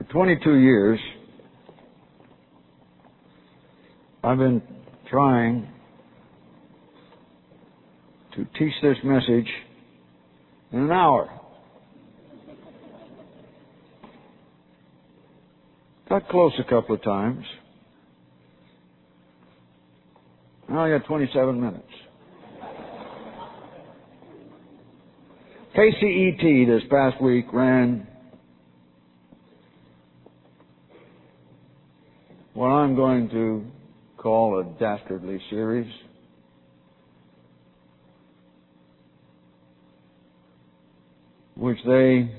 22 years, I've been trying to teach this message in an hour. Got close a couple of times. Now I got 27 minutes. KCET this past week ran what I'm going to call a dastardly series. Which they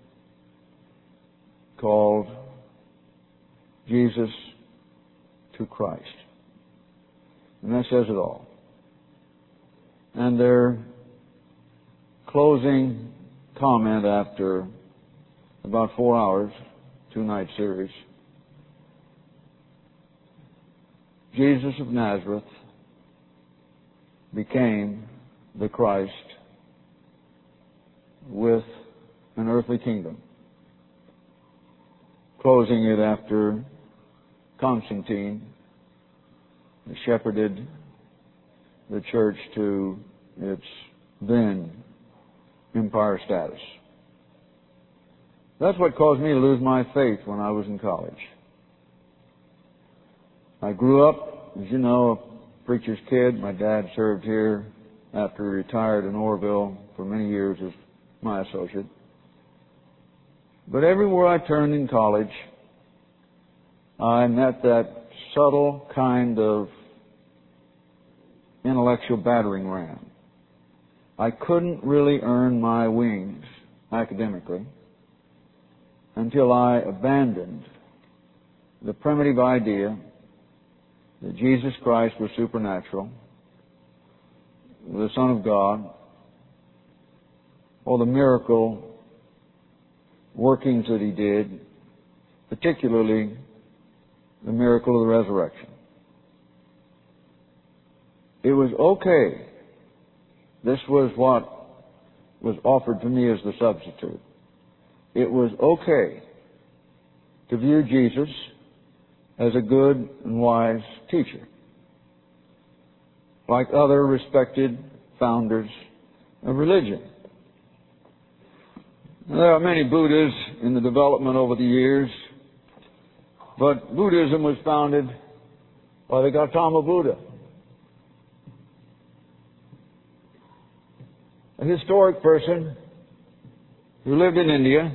called Jesus to Christ. And that says it all. And their closing comment after about 4 hours, 2-night series, Jesus of Nazareth became the Christ with an earthly kingdom. Closing it after Constantine shepherded the church to its then empire status. That's what caused me to lose my faith when I was in college. I grew up, as you know, a preacher's kid. My dad served here after he retired in Orville for many years as my associate. But everywhere I turned in college, I met that subtle kind of intellectual battering ram. I couldn't really earn my wings academically until I abandoned the primitive idea that Jesus Christ was supernatural, the Son of God, or the miracle workings that He did, particularly the miracle of the resurrection. It was okay. This was what was offered to me as the substitute. It was okay to view Jesus as a good and wise teacher, like other respected founders of religion. There are many Buddhas in the development over the years, but Buddhism was founded by the Gautama Buddha, a historic person who lived in India.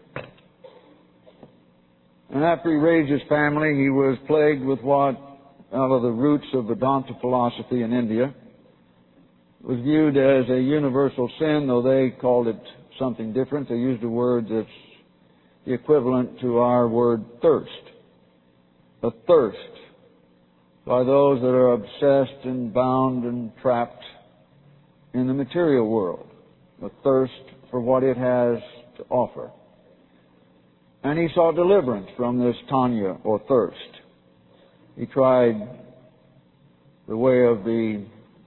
And after he raised his family, he was plagued with what, out of the roots of Vedanta philosophy in India, was viewed as a universal sin, though they called it something different. They used a word that's the equivalent to our word thirst. A thirst by those that are obsessed and bound and trapped in the material world. A thirst for what it has to offer. And he sought deliverance from this tanya, or thirst. He tried the way of the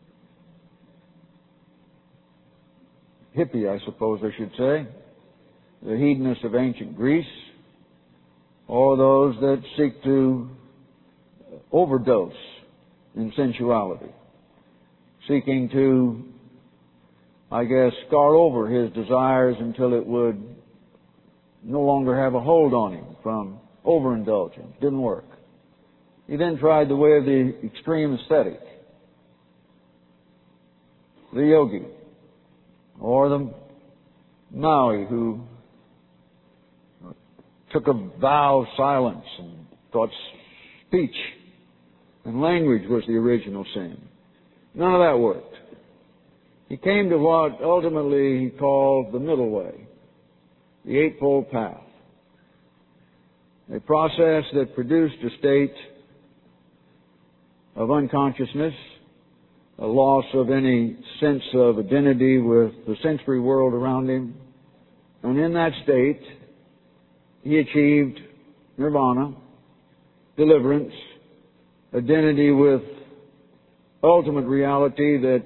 hippie, I suppose I should say, the hedonists of ancient Greece, or those that seek to overdose in sensuality, seeking to, I guess, scar over his desires until it would no longer have a hold on him from overindulgence. Didn't work. He then tried the way of the extreme ascetic, the yogi, or the Maui, who took a vow of silence and thought speech and language was the original sin. None of that worked. He came to what ultimately he called the middle way, the Eightfold Path, a process that produced a state of unconsciousness, a loss of any sense of identity with the sensory world around him, and in that state he achieved nirvana, deliverance, identity with ultimate reality that,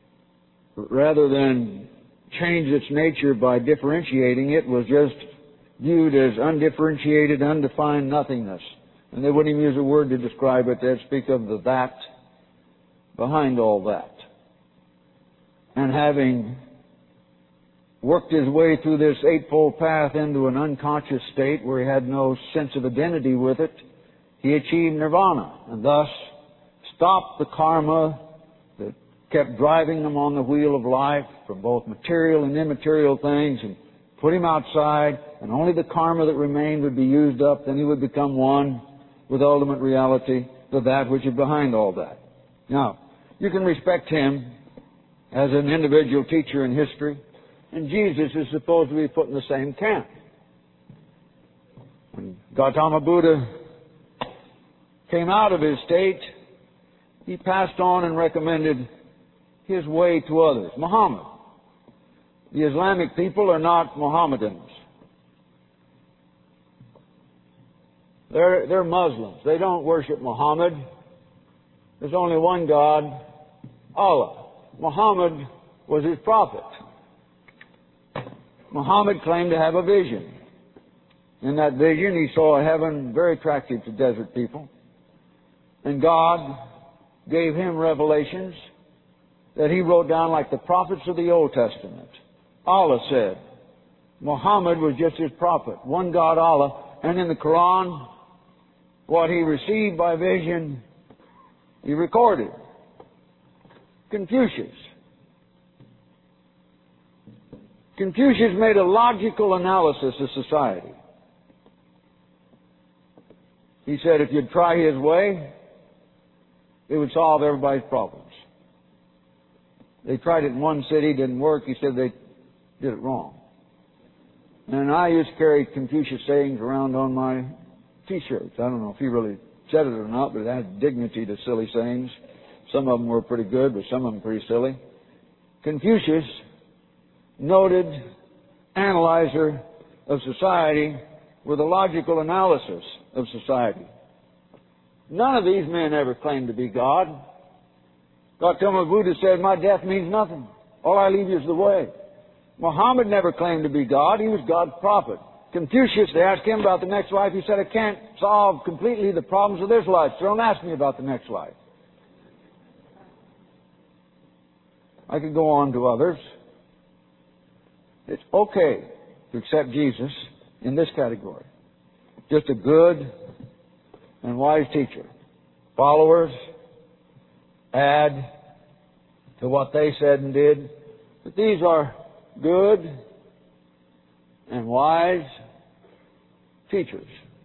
rather than change its nature by differentiating it, was just viewed as undifferentiated, undefined nothingness. And they wouldn't even use a word to describe it. They'd speak of the that behind all that. And having worked his way through this eightfold path into an unconscious state where he had no sense of identity with it, he achieved nirvana and thus stopped the karma that kept driving him on the wheel of life from both material and immaterial things and put him outside, and only the karma that remained would be used up. Then he would become one with ultimate reality, of that which is behind all that. Now, you can respect him as an individual teacher in history, and Jesus is supposed to be put in the same camp. When Gautama Buddha came out of his state, he passed on and recommended his way to others. Muhammad. The Islamic people are not Mohammedans. They're Muslims. They don't worship Muhammad. There's only one God, Allah. Muhammad was his prophet. Muhammad claimed to have a vision. In that vision, he saw a heaven very attractive to desert people. And God gave him revelations that he wrote down like the prophets of the Old Testament. Allah said Muhammad was just his prophet, one God, Allah. And in the Quran, what he received by vision, he recorded. Confucius made a logical analysis of society. He said if you'd try his way, it would solve everybody's problems. They tried it in one city, didn't work. He said they did it wrong. And I used to carry Confucius sayings around on my T-shirts. I don't know if he really said it or not, but it had dignity to silly sayings. Some of them were pretty good, but some of them pretty silly. Confucius, noted analyzer of society, with a logical analysis of society. None of these men ever claimed to be God. Gautama Buddha said, my death means nothing. All I leave you is the way. Muhammad never claimed to be God. He was God's prophet. Confucius, they asked him about the next life. He said, I can't solve completely the problems of this life, so don't ask me about the next life. I could go on to others. It's okay to accept Jesus in this category. Just a good and wise teacher. Followers add to what they said and did. But these are good and wise teachers.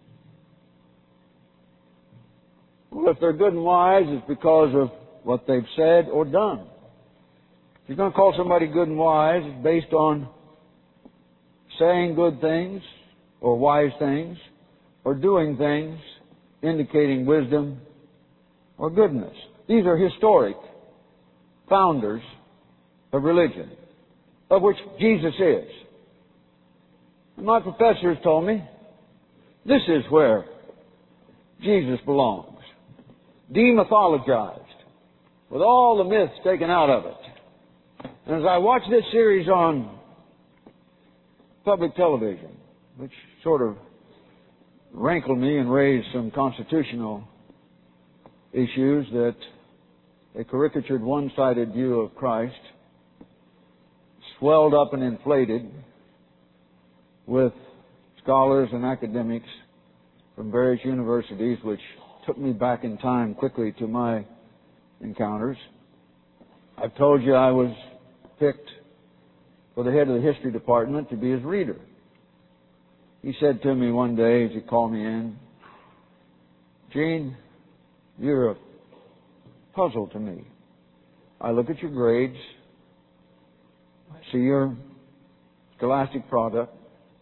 Well, if they're good and wise, it's because of what they've said or done. If you're going to call somebody good and wise, it's based on saying good things or wise things or doing things indicating wisdom or goodness. These are historic founders of religion, of which Jesus is. And my professors told me this is where Jesus belongs. Demythologized, with all the myths taken out of it. And as I watch this series on public television, which sort of rankled me and raised some constitutional issues, that a caricatured one-sided view of Christ, swelled up and inflated with scholars and academics from various universities, which took me back in time quickly to my encounters. I've told you I was picked for the head of the history department to be his reader. He said to me one day as he called me in, Gene, you're a puzzle to me. I look at your grades, I see your scholastic product,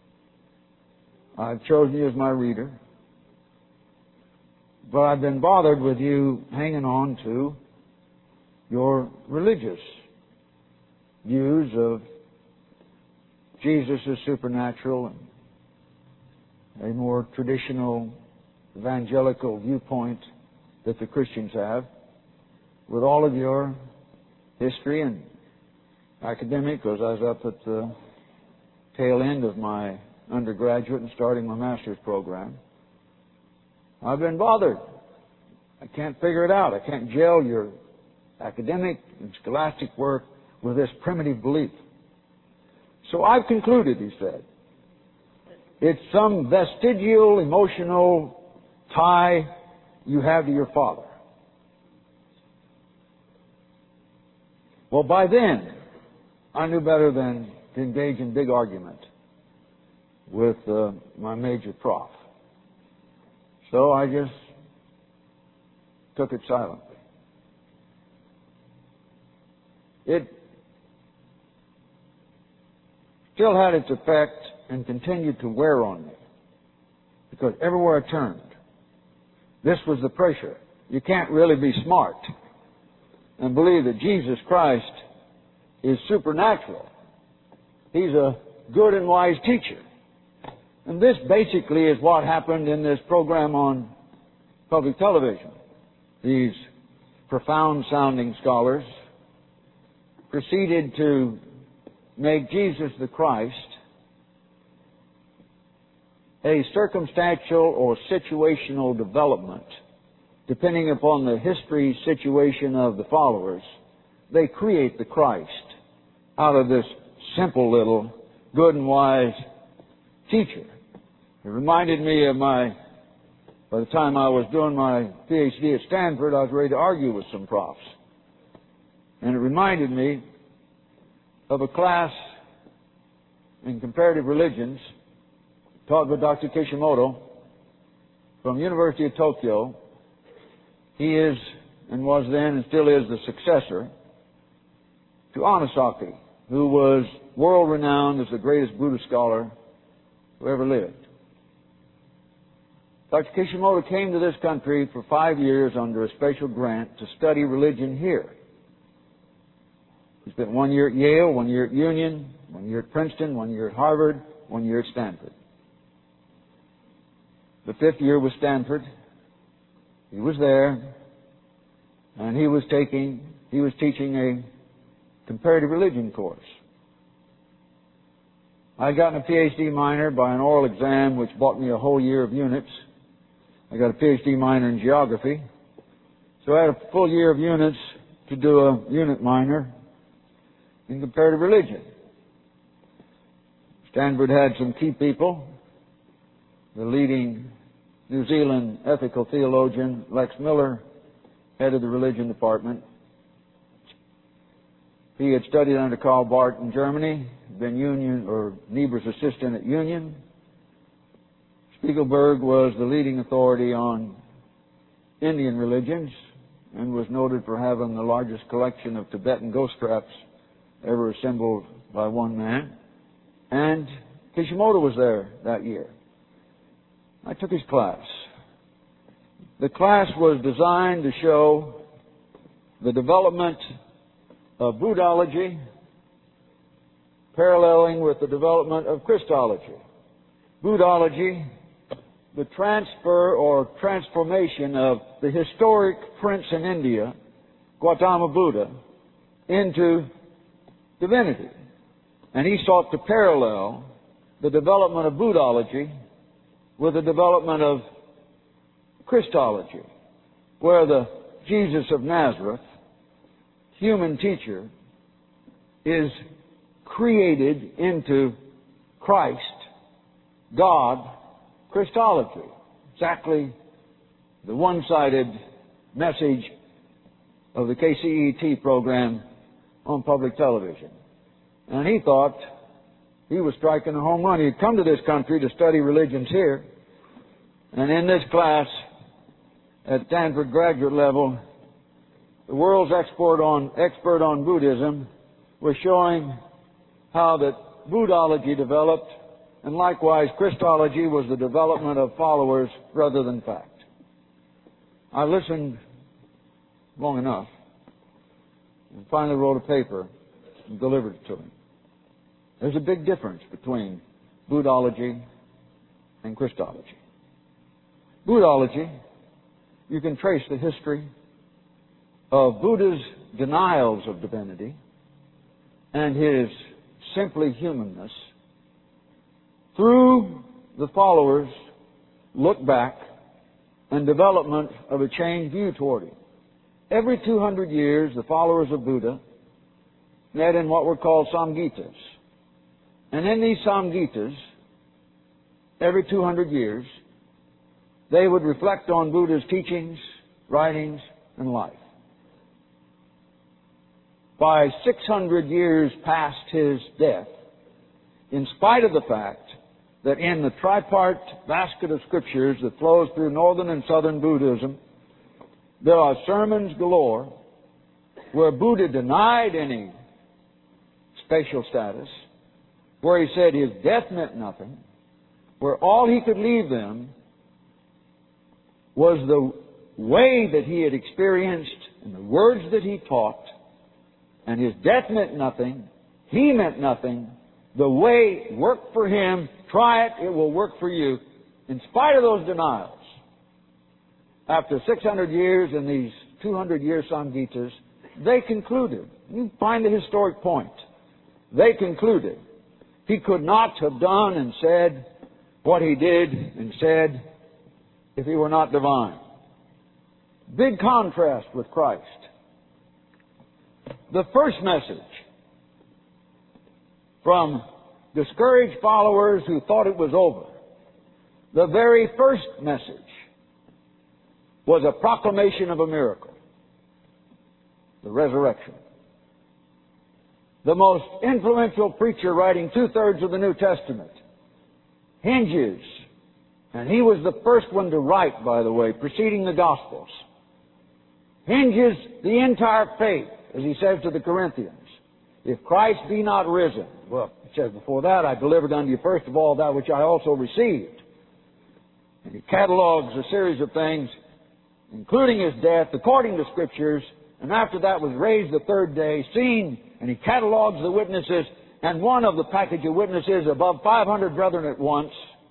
I've chosen you as my reader, but I've been bothered with you hanging on to your religious views of Jesus as supernatural and a more traditional evangelical viewpoint that the Christians have. With all of your history and academic, because I was up at the tail end of my undergraduate and starting my master's program, I've been bothered. I can't figure it out. I can't gel your academic and scholastic work with this primitive belief. So I've concluded, he said, it's some vestigial emotional tie you have to your father. Well, by then, I knew better than to engage in big argument with my major prof. So I just took it silently. It still had its effect and continued to wear on me, because everywhere I turned, this was the pressure. You can't really be smart and believe that Jesus Christ is supernatural. He's a good and wise teacher. And this basically is what happened in this program on public television. These profound-sounding scholars proceeded to make Jesus the Christ a circumstantial or situational development, depending upon the history situation of the followers. They create the Christ out of this simple little good and wise teacher. It reminded me of by the time I was doing my PhD at Stanford, I was ready to argue with some profs. And it reminded me of a class in comparative religions taught by Dr. Kishimoto from University of Tokyo. He is and was then and still is the successor to Anosaki, who was world-renowned as the greatest Buddhist scholar who ever lived. Dr. Kishimoto came to this country for 5 years under a special grant to study religion here. He spent 1 year at Yale, 1 year at Union, 1 year at Princeton, 1 year at Harvard, 1 year at Stanford. The 5th year was Stanford. He was there, and he was teaching a comparative religion course. I had gotten a PhD minor by an oral exam, which bought me a whole year of units. I got a PhD minor in geography. So I had a full year of units to do a unit minor in comparative religion. Stanford had some key people. The leading New Zealand ethical theologian, Lex Miller, head of the religion department. He had studied under Karl Barth in Germany, been Niebuhr's assistant at Union. Spiegelberg was the leading authority on Indian religions and was noted for having the largest collection of Tibetan ghost traps ever assembled by one man. And Kishimoto was there that year. I took his class. The class was designed to show the development of Buddhology paralleling with the development of Christology. Buddhology, the transfer or transformation of the historic prince in India, Gautama Buddha, into divinity. And he sought to parallel the development of Buddhology with the development of Christology, where the Jesus of Nazareth, human teacher, is created into Christ, God, Christology. Exactly the one-sided message of the KCET program on public television. And he thought he was striking a home run. He had come to this country to study religions here. And in this class, at Stanford graduate level, the world's expert on Buddhism was showing how that Buddhology developed, and likewise Christology was the development of followers rather than fact. I listened long enough and finally wrote a paper and delivered it to him. There's a big difference between Buddhology and Christology. Buddhology, you can trace the history of Buddha's denials of divinity and his simply humanness through the followers' look back and development of a changed view toward Him. Every 200 years, the followers of Buddha met in what were called Samgitas. And in these Samgitas, every 200 years, they would reflect on Buddha's teachings, writings, and life. By 600 years past his death, in spite of the fact that in the tripart basket of scriptures that flows through northern and southern Buddhism, there are sermons galore where Buddha denied any spatial status, where he said his death meant nothing, where all he could leave them was the way that he had experienced and the words that he taught, and his death meant nothing, he meant nothing, the way worked for him, try it, it will work for you. In spite of those denials, after 600 years and these 200-year Samgitas, they concluded, you find the historic point, they concluded he could not have done and said what he did and said if he were not divine. Big contrast with Christ. The first message from discouraged followers who thought it was over, the very first message was a proclamation of a miracle, the resurrection. The most influential preacher writing 2/3 of the New Testament hinges, and he was the first one to write, by the way, preceding the Gospels, hinges the entire faith, as he says to the Corinthians, if Christ be not risen. Well, it says before that, I delivered unto you first of all that which I also received. And he catalogs a series of things, including his death, according to Scriptures, and after that was raised the third day, seen, and he catalogs the witnesses, and one of the package of witnesses above 500 brethren at once.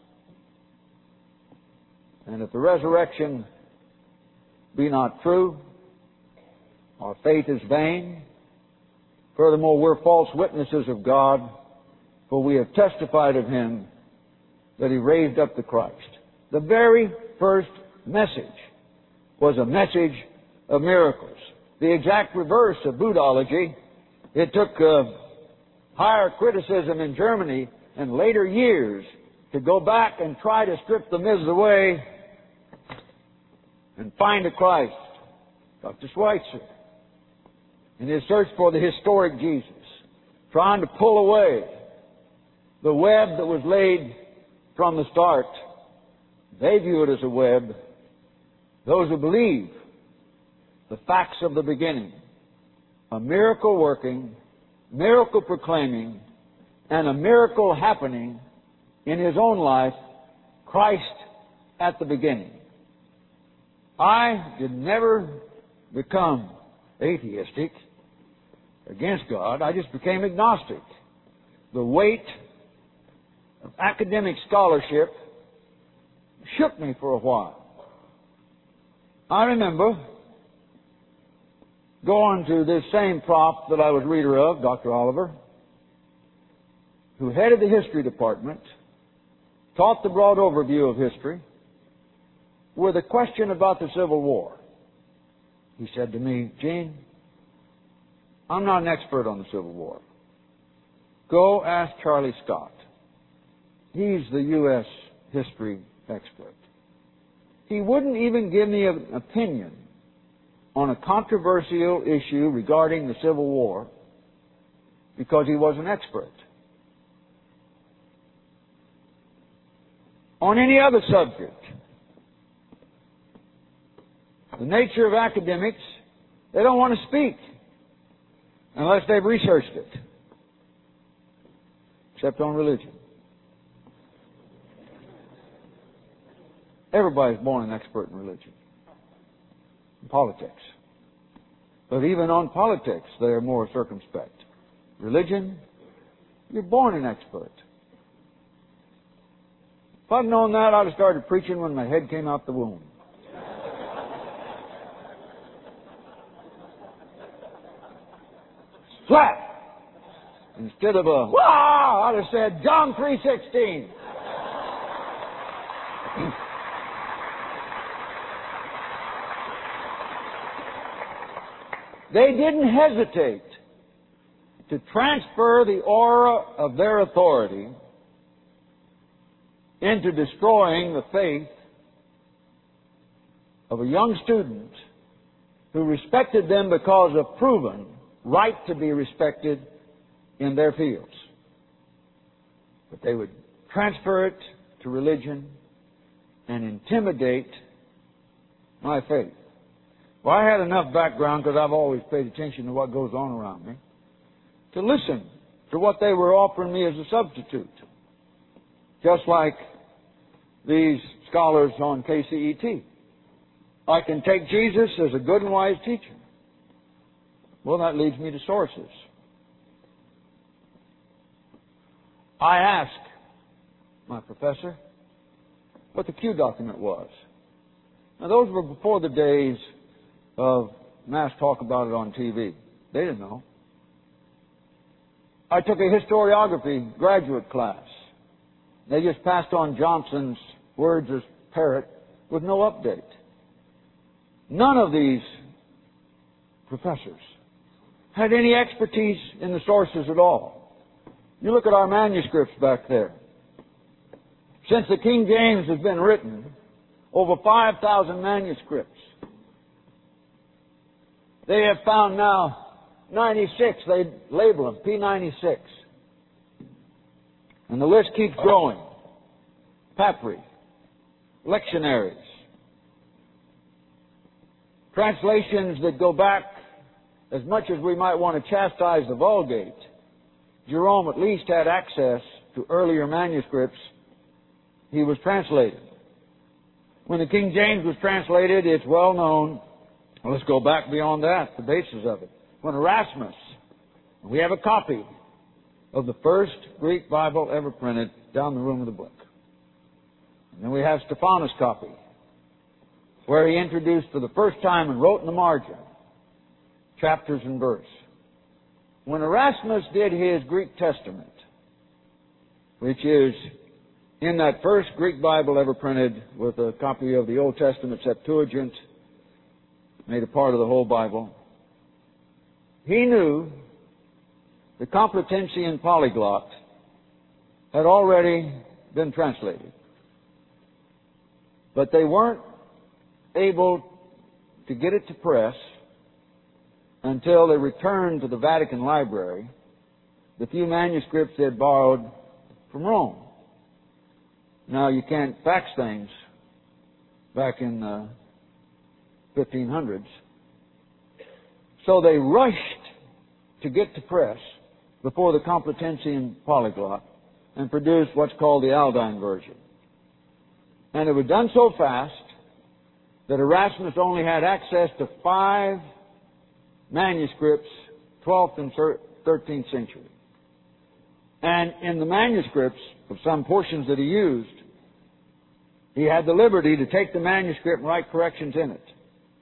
And if the resurrection be not true, our faith is vain. Furthermore, we're false witnesses of God, for we have testified of Him that He raised up the Christ. The very first message was a message of miracles. The exact reverse of Buddhology. It took higher criticism in Germany in later years to go back and try to strip the myths away and find a Christ. Dr. Schweitzer, in his search for the historic Jesus, trying to pull away the web that was laid from the start. They view it as a web. Those who believe the facts of the beginning, a miracle working, miracle proclaiming, and a miracle happening in His own life, Christ at the beginning. I did never become atheistic against God. I just became agnostic. The weight of academic scholarship shook me for a while. I remember going to this same prof that I was reader of, Dr. Oliver, who headed the history department, taught the broad overview of history, with a question about the Civil War. He said to me, Gene, I'm not an expert on the Civil War. Go ask Charlie Scott. He's the U.S. history expert. He wouldn't even give me an opinion on a controversial issue regarding the Civil War because he was an expert. On any other subject, the nature of academics, they don't want to speak unless they've researched it, except on religion. Everybody's born an expert in religion, in politics. But even on politics, they are more circumspect. Religion, you're born an expert. If I'd known that, I'd have started preaching when my head came out the womb. Flat. Instead of a, wah, I'd have said, John 3:16. They didn't hesitate to transfer the aura of their authority into destroying the faith of a young student who respected them because of proven right to be respected in their fields. But they would transfer it to religion and intimidate my faith. Well, I had enough background, because I've always paid attention to what goes on around me, to listen to what they were offering me as a substitute. Just like these scholars on KCET. I can take Jesus as a good and wise teacher. Well, that leads me to sources. I asked my professor what the Q document was. Now, those were before the days of mass talk about it on TV. They didn't know. I took a historiography graduate class. They just passed on Johnson's words as parrot with no update. None of these professors had any expertise in the sources at all. You look at our manuscripts back there. Since the King James has been written, over 5,000 manuscripts. They have found now 96, they label them, P96. And the list keeps growing. Papyri, lectionaries, translations that go back as much as we might want to chastise the Vulgate. Jerome at least had access to earlier manuscripts he was translated. When the King James was translated, it's well known. Well, let's go back beyond that, the basis of it. When Erasmus, we have a copy of the first Greek Bible ever printed down the room of the book. And then we have Stephanus' copy, where he introduced for the first time and wrote in the margin chapters and verse. When Erasmus did his Greek Testament, which is in that first Greek Bible ever printed with a copy of the Old Testament Septuagint, made a part of the whole Bible, he knew the Complutensian Polyglot had already been translated. But they weren't able to get it to press until they returned to the Vatican Library the few manuscripts they had borrowed from Rome. Now, you can't fax things back in the 1500s. So they rushed to get to press before the Complutensian Polyglot and produced what's called the Aldine version. And it was done so fast that Erasmus only had access to 5 manuscripts, 12th and 13th century. And in the manuscripts of some portions that he used, he had the liberty to take the manuscript and write corrections in it.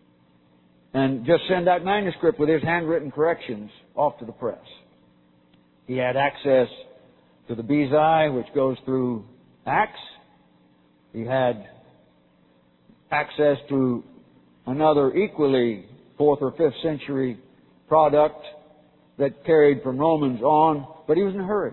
And just send that manuscript with his handwritten corrections off to the press. He had access to the Bezae, which goes through Acts. He had access to another equally 4th or 5th century product that carried from Romans on, but he was in a hurry.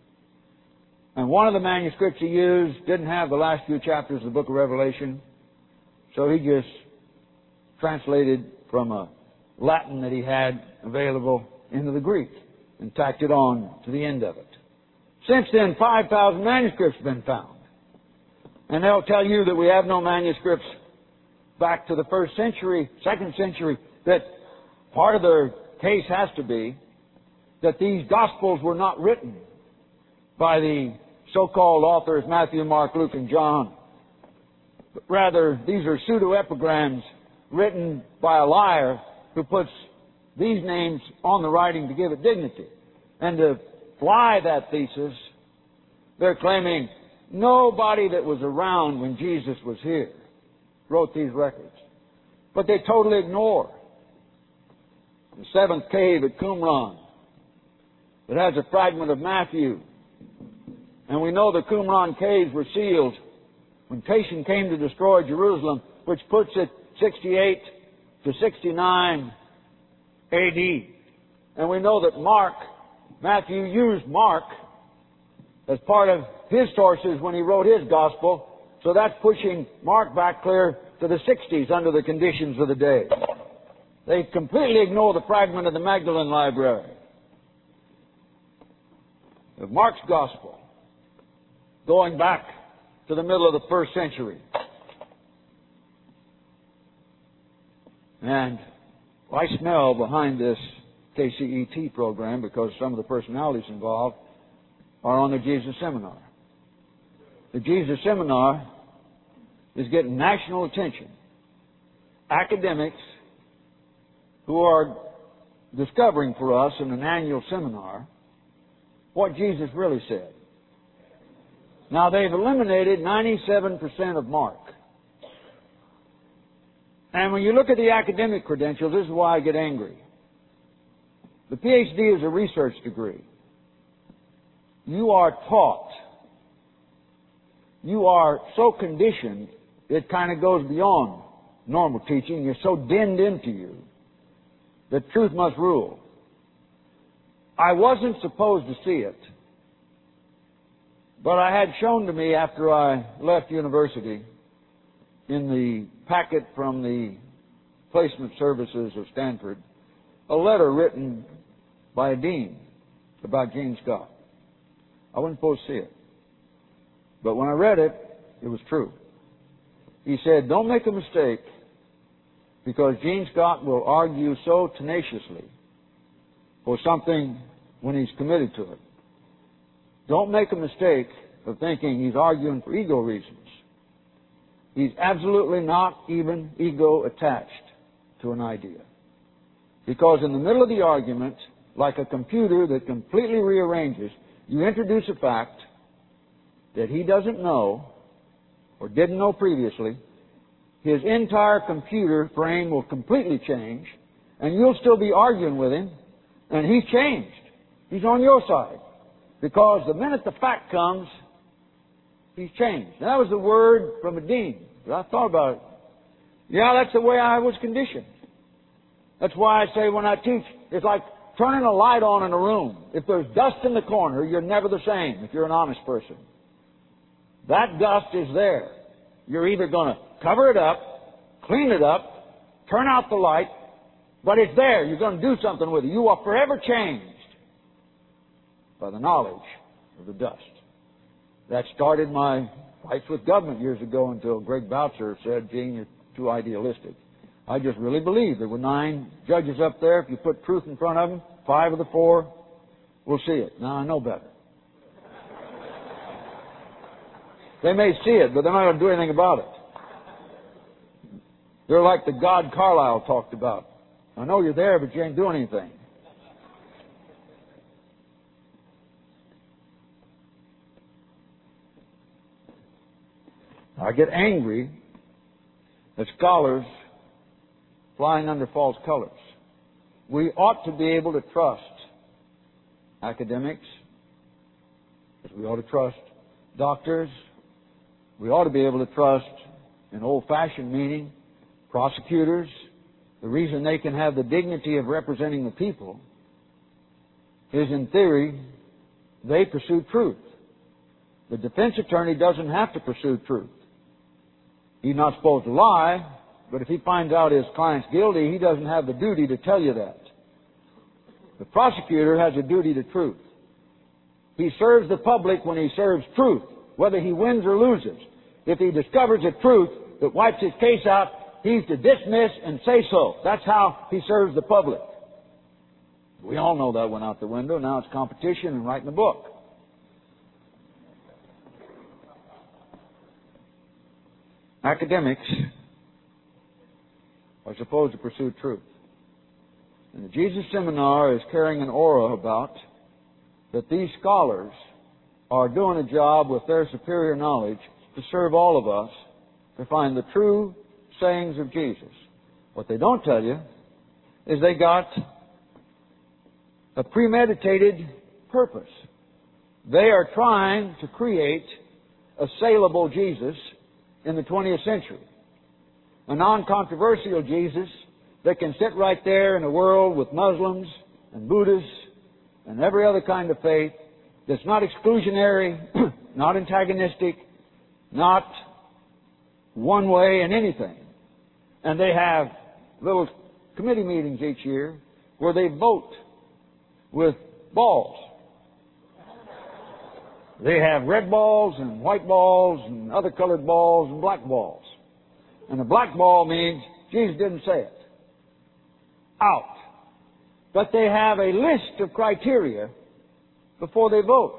And one of the manuscripts he used didn't have the last few chapters of the book of Revelation, so he just translated from a Latin that he had available into the Greek and tacked it on to the end of it. Since then, 5,000 manuscripts have been found. And they'll tell you that we have no manuscripts back to the 1st century, 2nd century, that part of their case has to be that these Gospels were not written by the so-called authors Matthew, Mark, Luke, and John. But rather, these are pseudo-epigrams written by a liar who puts these names on the writing to give it dignity. And to fly that thesis, they're claiming nobody that was around when Jesus was here wrote these records. But they totally ignore the 7th cave at Qumran that has a fragment of Matthew. And we know the Qumran caves were sealed Tatian came to destroy Jerusalem, which puts it 68 to 69 A.D. And we know that Matthew used Mark as part of his sources when he wrote his gospel. So that's pushing Mark back clear to the 60s under the conditions of the day. They completely ignore the fragment of the Magdalene Library of Mark's gospel, going back to the middle of the first century. And I smell behind this KCET program, because some of the personalities involved are on the Jesus Seminar. The Jesus Seminar is getting national attention. Academics who are discovering for us in an annual seminar what Jesus really said. Now, they've eliminated 97% of Mark. And when you look at the academic credentials, this is why I get angry. The PhD is a research degree. You are taught. You are so conditioned, it kind of goes beyond normal teaching. You're so dinned into you that truth must rule. I wasn't supposed to see it, but I had shown to me after I left university in the packet from the placement services of Stanford, a letter written by a dean about Gene Scott. I wasn't supposed to see it. But when I read it, it was true. He said, don't make a mistake, because Gene Scott will argue so tenaciously for something when he's committed to it. Don't make a mistake of thinking he's arguing for ego reasons. He's absolutely not even ego attached to an idea. Because in the middle of the argument, like a computer that completely rearranges, you introduce a fact that he doesn't know or didn't know previously. His entire computer frame will completely change, and you'll still be arguing with him, and he's changed. He's on your side. Because the minute the fact comes, he's changed. And that was the word from a dean. I thought about it. Yeah, that's the way I was conditioned. That's why I say when I teach, it's like turning a light on in a room. If there's dust in the corner, you're never the same if you're an honest person. That dust is there. You're either going to cover it up, clean it up, turn out the light, but it's there. You're going to do something with it. You are forever changed by the knowledge of the dust. That started my fights with government years ago until Greg Boucher said, Gene, you're too idealistic. I just really believe there were 9 judges up there. If you put truth in front of them, 5 of the 4 will see it. Now, I know better. They may see it, but they're not going to do anything about it. They're like the God Carlyle talked about. I know you're there, but you ain't doing anything. I get angry at scholars flying under false colors. We ought to be able to trust academics, as we ought to trust doctors. We ought to be able to trust, in old-fashioned meaning, prosecutors. The reason they can have the dignity of representing the people is, in theory, they pursue truth. The defense attorney doesn't have to pursue truth. He's not supposed to lie, but if he finds out his client's guilty, he doesn't have the duty to tell you that. The prosecutor has a duty to truth. He serves the public when he serves truth, whether he wins or loses. If he discovers a truth that wipes his case out, he's to dismiss and say so. That's how he serves the public. We all know that went out the window. Now it's competition and writing a book. Academics are supposed to pursue truth. And the Jesus Seminar is carrying an aura about that these scholars are doing a job with their superior knowledge to serve all of us to find the true sayings of Jesus. What they don't tell you is they got a premeditated purpose. They are trying to create a saleable Jesus in the 20th century. A non-controversial Jesus that can sit right there in a world with Muslims and Buddhists and every other kind of faith, that's not exclusionary, not antagonistic, not one way in anything. And they have little committee meetings each year where they vote with balls. They have red balls and white balls and other colored balls and black balls. And a black ball means Jesus didn't say it. Out. But they have a list of criteria before they vote.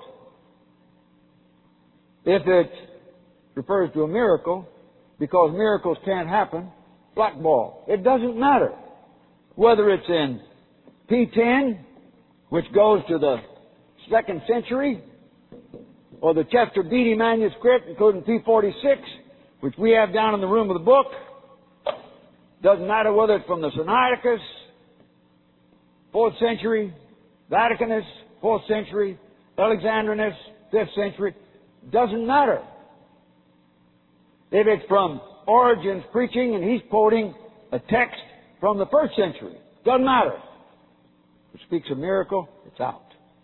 If it refers to a miracle, because miracles can't happen, black ball. It doesn't matter whether it's in P10, which goes to the 2nd century, or the Chester Beatty manuscript, including P46, which we have down in the room of the book. Doesn't matter whether it's from the Sinaiticus, 4th century, Vaticanus, 4th century, Alexandrinus, 5th century. Doesn't matter. If it's from Origen's preaching and he's quoting a text from the 1st century, doesn't matter. If it speaks a miracle, it's out.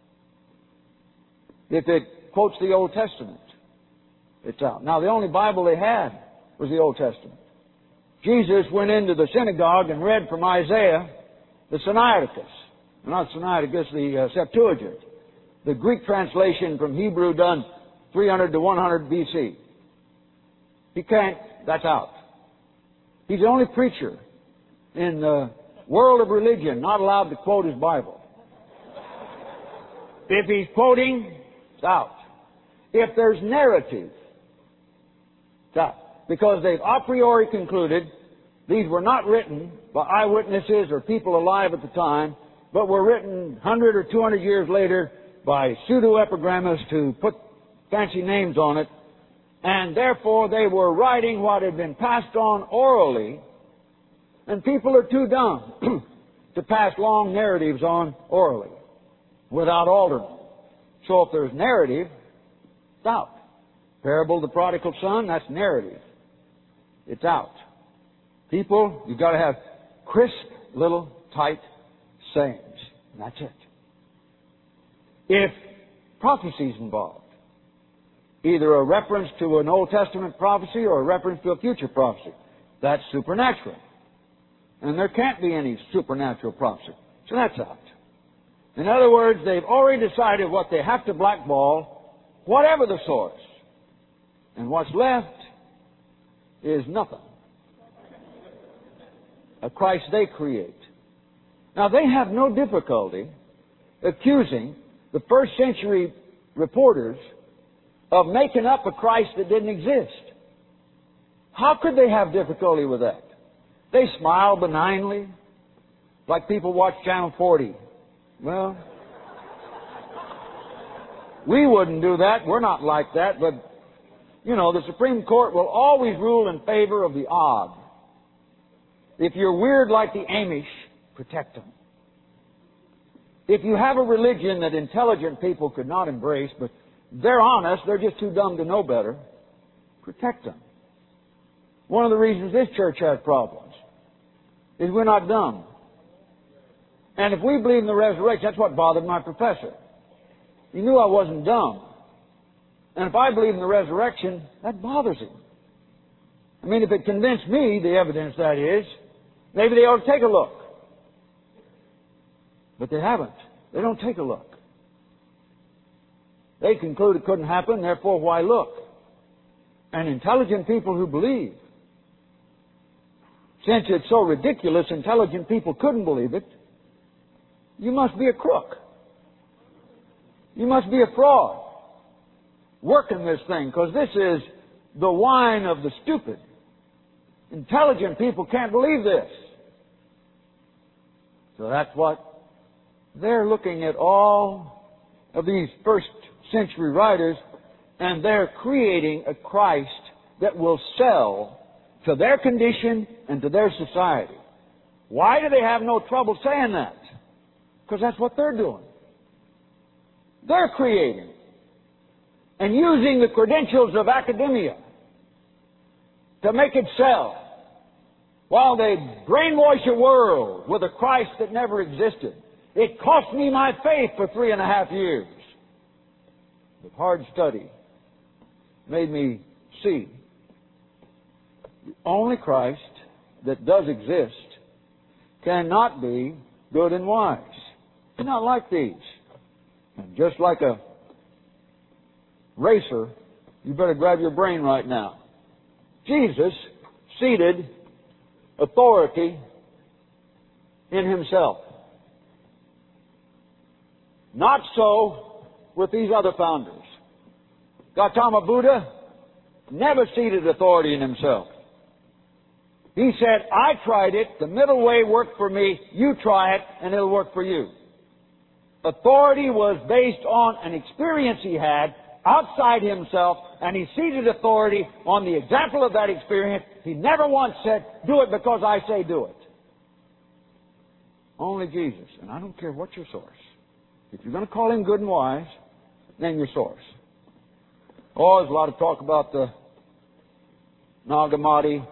If it quotes the Old Testament, it's out. Now, the only Bible they had was the Old Testament. Jesus went into the synagogue and read from Isaiah the Sinaiticus. Not Sinaiticus, the Septuagint. The Greek translation from Hebrew done 300 to 100 BC. He can't, that's out. He's the only preacher in the world of religion not allowed to quote his Bible. If he's quoting, it's out. If there's narrative, it's out. Because they've a priori concluded these were not written by eyewitnesses or people alive at the time, but were written 100 or 200 years later by pseudo-epigrammatists who put fancy names on it, and therefore they were writing what had been passed on orally, and people are too dumb to pass long narratives on orally without altering. So if there's narrative, it's out. Parable of the prodigal son, that's narrative. It's out. People, you've got to have crisp, little, tight sayings. And that's it. If prophecy is involved, either a reference to an Old Testament prophecy or a reference to a future prophecy, that's supernatural. And there can't be any supernatural prophecy. So that's out. In other words, they've already decided what they have to blackball, whatever the source. And what's left is nothing. A Christ they create. Now, they have no difficulty accusing the 1st century reporters of making up a Christ that didn't exist. How could they have difficulty with that? They smile benignly, like people watch Channel 40. Well, we wouldn't do that. We're not like that. But, you know, the Supreme Court will always rule in favor of the odd. If you're weird like the Amish, protect them. If you have a religion that intelligent people could not embrace, but they're honest, they're just too dumb to know better, protect them. One of the reasons this church has problems is we're not dumb. And if we believe in the resurrection, that's what bothered my professor. He knew I wasn't dumb. And if I believe in the resurrection, that bothers him. I mean, if it convinced me, the evidence that is, maybe they ought to take a look. But they haven't. They don't take a look. They conclude it couldn't happen, therefore why look? And intelligent people who believe, since it's so ridiculous, intelligent people couldn't believe it, you must be a crook. You must be a fraud working this thing, because this is the wine of the stupid. Intelligent people can't believe this. So that's what they're looking at. All of these 1st century writers, and they're creating a Christ that will sell to their condition and to their society. Why do they have no trouble saying that? Because that's what they're doing. They're creating and using the credentials of academia to make it sell, while they brainwash a world with a Christ that never existed. It cost me my faith for 3.5 years. But hard study made me see the only Christ that does exist cannot be good and wise. He's not like these. And just like a racer, you better grab your brain right now. Jesus ceded authority in Himself. Not so with these other founders. Gautama Buddha never ceded authority in himself. He said, I tried it, the middle way worked for me, you try it, and it'll work for you. Authority was based on an experience he had outside himself, and he ceded authority on the example of that experience. He never once said, do it because I say do it. Only Jesus. And I don't care what your source. If you're going to call Him good and wise, name your source. Oh, there's a lot of talk about the Nag Hammadi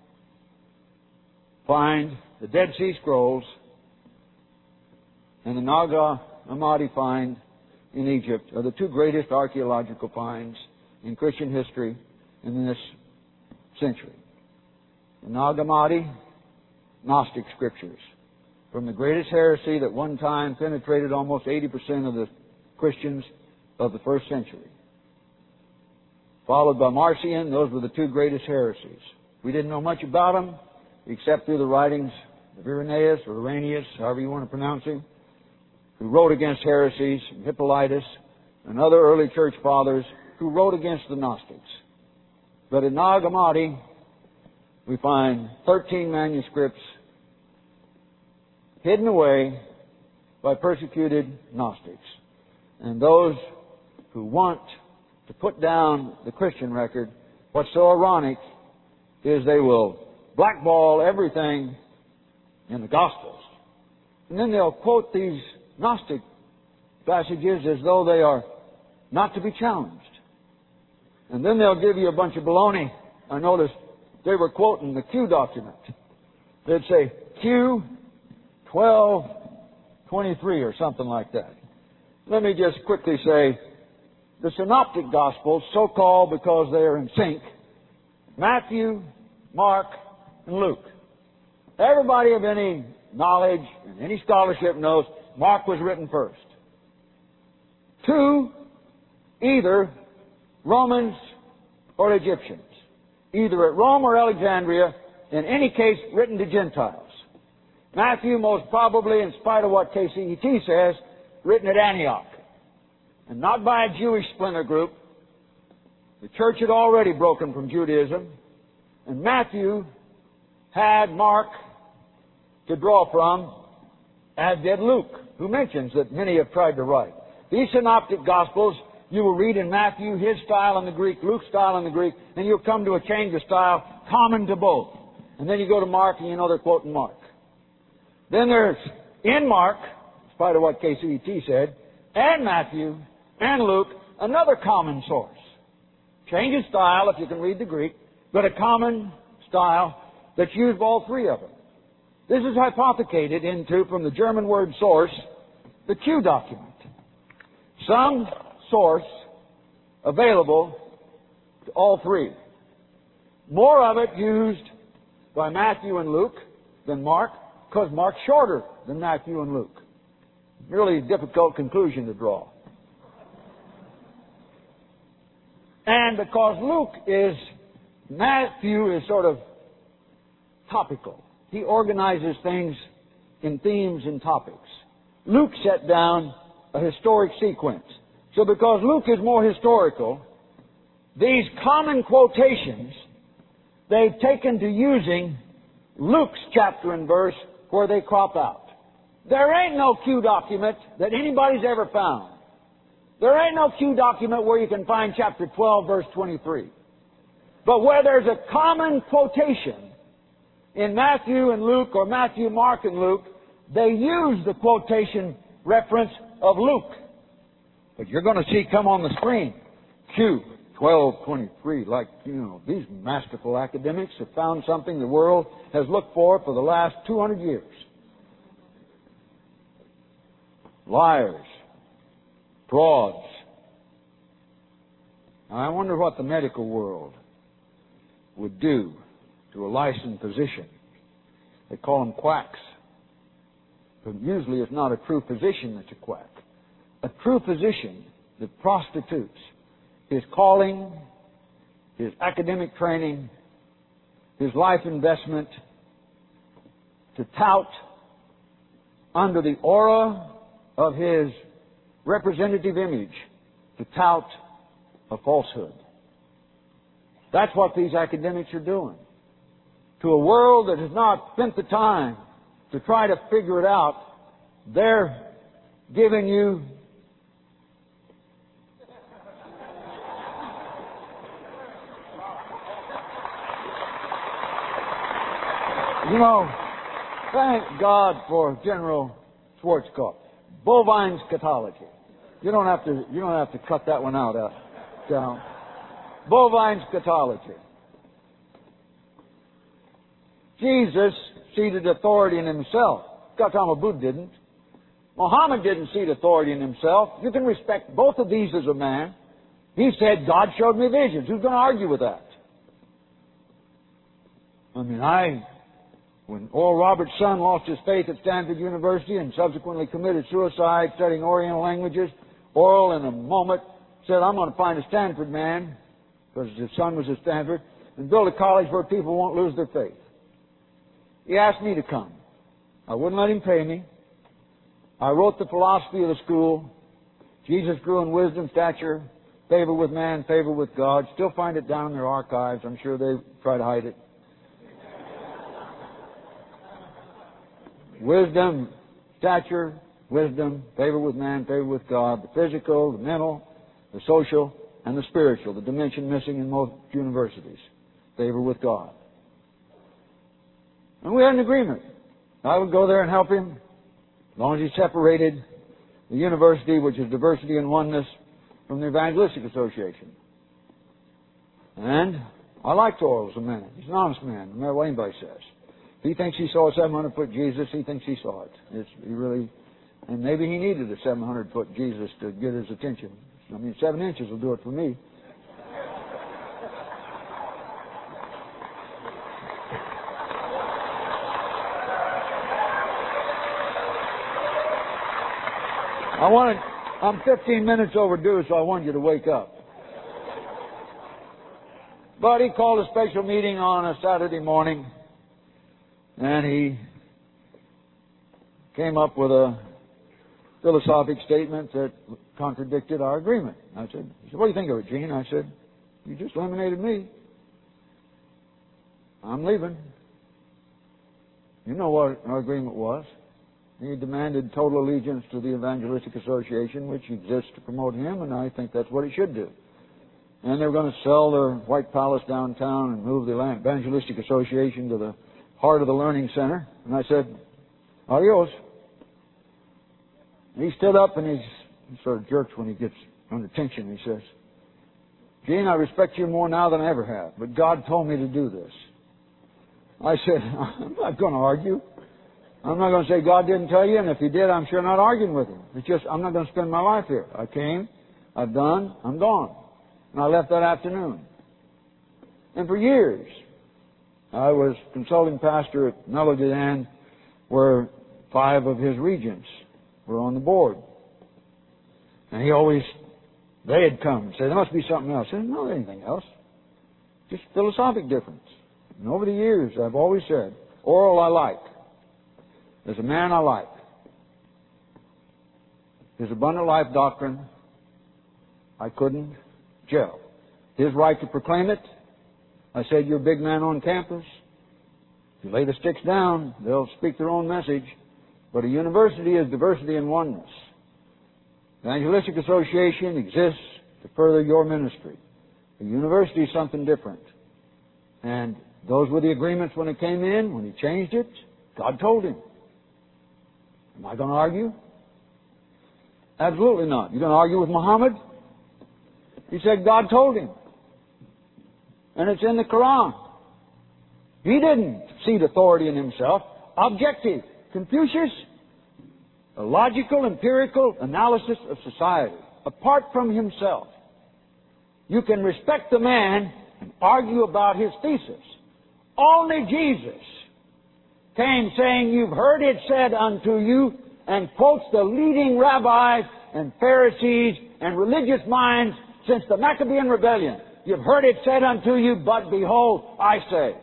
find, the Dead Sea Scrolls, and the Nag Hammadi find in Egypt are the two greatest archaeological finds in Christian history in this century. The Nag Hammadi Gnostic Scriptures, from the greatest heresy that one time penetrated almost 80% of the Christians of the first century. Followed by Marcion, those were the two greatest heresies. We didn't know much about them, except through the writings of Irenaeus or Irenaeus, however you want to pronounce him, who wrote against heresies, Hippolytus, and other early church fathers who wrote against the Gnostics. But in Nag Hammadi, we find 13 manuscripts hidden away by persecuted Gnostics. And those who want to put down the Christian record, what's so ironic is they will blackball everything in the Gospels. And then they'll quote these Gnostic passages as though they are not to be challenged. And then they'll give you a bunch of baloney. I noticed they were quoting the Q document. They'd say Q 12:23 or something like that. Let me just quickly say, the Synoptic Gospels, so-called because they are in sync, Matthew, Mark, and Luke. Everybody of any knowledge and any scholarship knows Mark was written first. 2, either Romans or Egyptians. Either at Rome or Alexandria, in any case written to Gentiles. Matthew, most probably, in spite of what KCET says, written at Antioch. And not by a Jewish splinter group. The church had already broken from Judaism. And Matthew had Mark to draw from, as did Luke, who mentions that many have tried to write. These Synoptic Gospels, you will read in Matthew his style in the Greek, Luke's style in the Greek, and you'll come to a change of style common to both. And then you go to Mark and you know they're quoting Mark. Then there's, in Mark, in spite of what KCET said, and Matthew, and Luke, another common source. Change of style, if you can read the Greek, but a common style that's used by all three of them. This is hypothecated into, from the German word source, the Q document. Some source available to all three. More of it used by Matthew and Luke than Mark, because Mark's shorter than Matthew and Luke. Really difficult conclusion to draw. And because Matthew is sort of topical. He organizes things in themes and topics. Luke set down a historic sequence. So because Luke is more historical, these common quotations, they've taken to using Luke's chapter and verse where they crop out. There ain't no Q document that anybody's ever found. There ain't no Q document where you can find chapter 12, verse 23. But where there's a common quotation in Matthew and Luke, or Matthew, Mark, and Luke, they use the quotation reference of Luke. But you're going to see come on the screen, Q 1223, like, these masterful academics have found something the world has looked for the last 200 years. Liars. Frauds. Now, I wonder what the medical world would do to a licensed physician. They call them quacks. But usually it's not a true physician that's a quack. A true physician that prostitutes his calling, his academic training, his life investment to tout under the aura of his representative image, to tout a falsehood. That's what these academics are doing. To a world that has not spent the time to try to figure it out, they're giving you thank God for General Schwarzkopf. Bovine scatology. You don't have to cut that one out. Down. Bovine scatology. Jesus ceded authority in himself. Gautama Buddha didn't. Muhammad didn't cede authority in himself. You can respect both of these as a man. He said, God showed me visions. Who's going to argue with that? When Oral Roberts' son lost his faith at Stanford University and subsequently committed suicide studying Oriental languages, Oral in a moment said, I'm going to find a Stanford man, because his son was at Stanford, and build a college where people won't lose their faith. He asked me to come. I wouldn't let him pay me. I wrote the philosophy of the school. Jesus grew in wisdom, stature, favor with man, favor with God. Still find it down in their archives. I'm sure they try to hide it. Wisdom, stature, wisdom, favor with man, favor with God, the physical, the mental, the social, and the spiritual, the dimension missing in most universities. Favor with God. And we had an agreement. I would go there and help him, as long as he separated the university, which is diversity and oneness, from the Evangelistic Association. And I liked Oral as a man. He's an honest man, no matter what anybody says. If he thinks he saw a 700-foot Jesus, he thinks he saw it. And maybe he needed a 700-foot Jesus to get his attention. 7 inches will do it for me. I'm 15 minutes overdue, so I wanted you to wake up. But he called a special meeting on a Saturday morning, and he came up with a philosophic statement that contradicted our agreement. He said, what do you think of it, Gene? I said, you just eliminated me. I'm leaving. You know what our agreement was. He demanded total allegiance to the Evangelistic Association, which exists to promote him, and I think that's what it should do. And they were going to sell their White Palace downtown and move the Evangelistic Association to the heart of the Learning Center. And I said, adios. And he stood up and he sort of jerks when he gets under tension. He says, Gene, I respect you more now than I ever have, but God told me to do this. I said, I'm not going to argue. I'm not going to say God didn't tell you, and if He did, I'm sure not arguing with Him. It's just, I'm not going to spend my life here. I came, I've done, I'm gone. And I left that afternoon. And for years, I was consulting pastor at Melody Land, where 5 of his regents were on the board. And they had come and said, there must be something else. I said, no, anything else. Just philosophic difference. And over the years, I've always said, Oral I like. There's a man I like. His abundant life doctrine, I couldn't gel. His right to proclaim it, I said, you're a big man on campus. If you lay the sticks down, they'll speak their own message. But a university is diversity and oneness. The Evangelistic Association exists to further your ministry. A university is something different. And those were the agreements when it came in. When he changed it, God told him. Am I going to argue? Absolutely not. You going to argue with Muhammad? He said God told him. And it's in the Quran. He didn't cede authority in himself. Objective. Confucius, a logical, empirical analysis of society, apart from himself. You can respect the man and argue about his thesis. Only Jesus came saying, "You've heard it said unto you," and quotes the leading rabbis and Pharisees and religious minds since the Maccabean rebellion. "You've heard it said unto you, but behold, I say."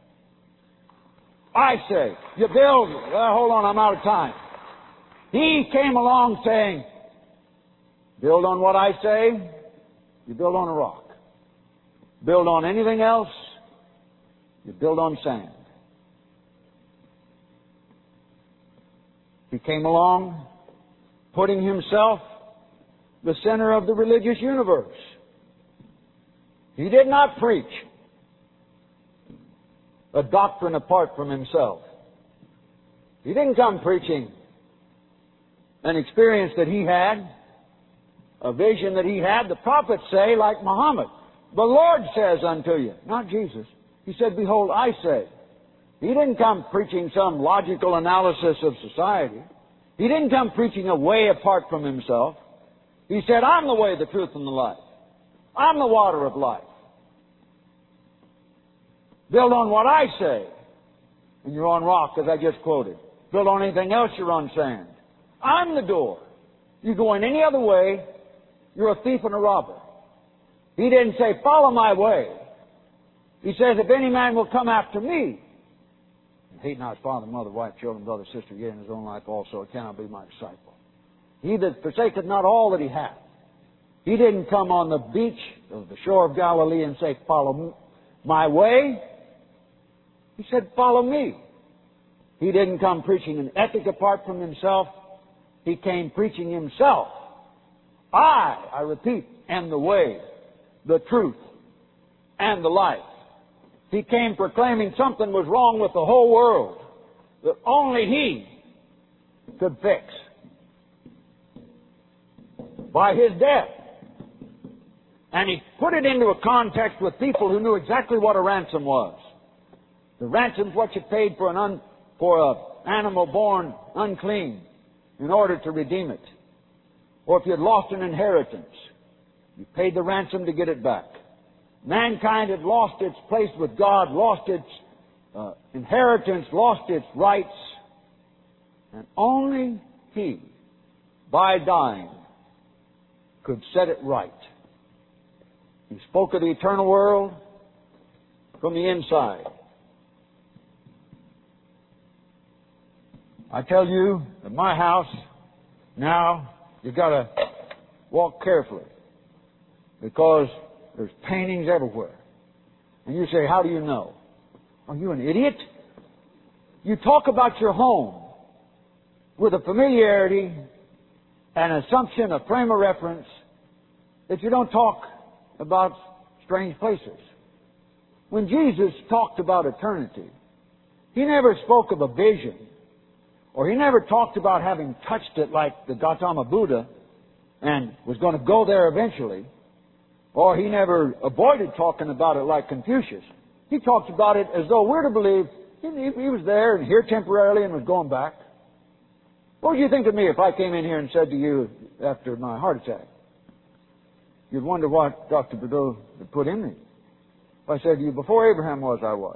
I say. You build... hold on, I'm out of time. He came along saying, build on what I say, you build on a rock. Build on anything else, you build on sand. He came along, putting himself the center of the religious universe. He did not preach a doctrine apart from himself. He didn't come preaching an experience that he had, a vision that he had. The prophets say, like Muhammad, "The Lord says unto you," not Jesus. He said, "Behold, I say." He didn't come preaching some logical analysis of society. He didn't come preaching a way apart from himself. He said, "I'm the way, the truth, and the life. I'm the water of life. Build on what I say, and you're on rock," as I just quoted. Build on anything else, you're on sand. I'm the door. You go in any other way, you're a thief and a robber. He didn't say, "Follow my way." He says, "If any man will come after me, and hate not his father, mother, wife, children, brother, sister, yea, and his own life also, it cannot be my disciple. He that forsaketh not all that he hath." He didn't come on the beach of the shore of Galilee and say, "Follow my way." He said, "Follow me." He didn't come preaching an ethic apart from himself. He came preaching himself. I repeat, am the way, the truth, and the life. He came proclaiming something was wrong with the whole world that only he could fix by his death. And he put it into a context with people who knew exactly what a ransom was. The ransom's what you paid for an animal born unclean in order to redeem it. Or if you had lost an inheritance, you paid the ransom to get it back. Mankind had lost its place with God, lost its inheritance, lost its rights. And only He, by dying, could set it right. He spoke of the eternal world from the inside. I tell you, at my house, now, you've got to walk carefully because there's paintings everywhere. And you say, how do you know? Are you an idiot? You talk about your home with a familiarity, an assumption, a frame of reference, that you don't talk about strange places. When Jesus talked about eternity, He never spoke of a vision, or He never talked about having touched it like the Gautama Buddha and was going to go there eventually, or He never avoided talking about it like Confucius. He talked about it as though we're to believe He was there and here temporarily and was going back. What would you think of me if I came in here and said to you after my heart attack? You'd wonder what Dr. Bordeaux had put in me. If I said to you, before Abraham was, I was.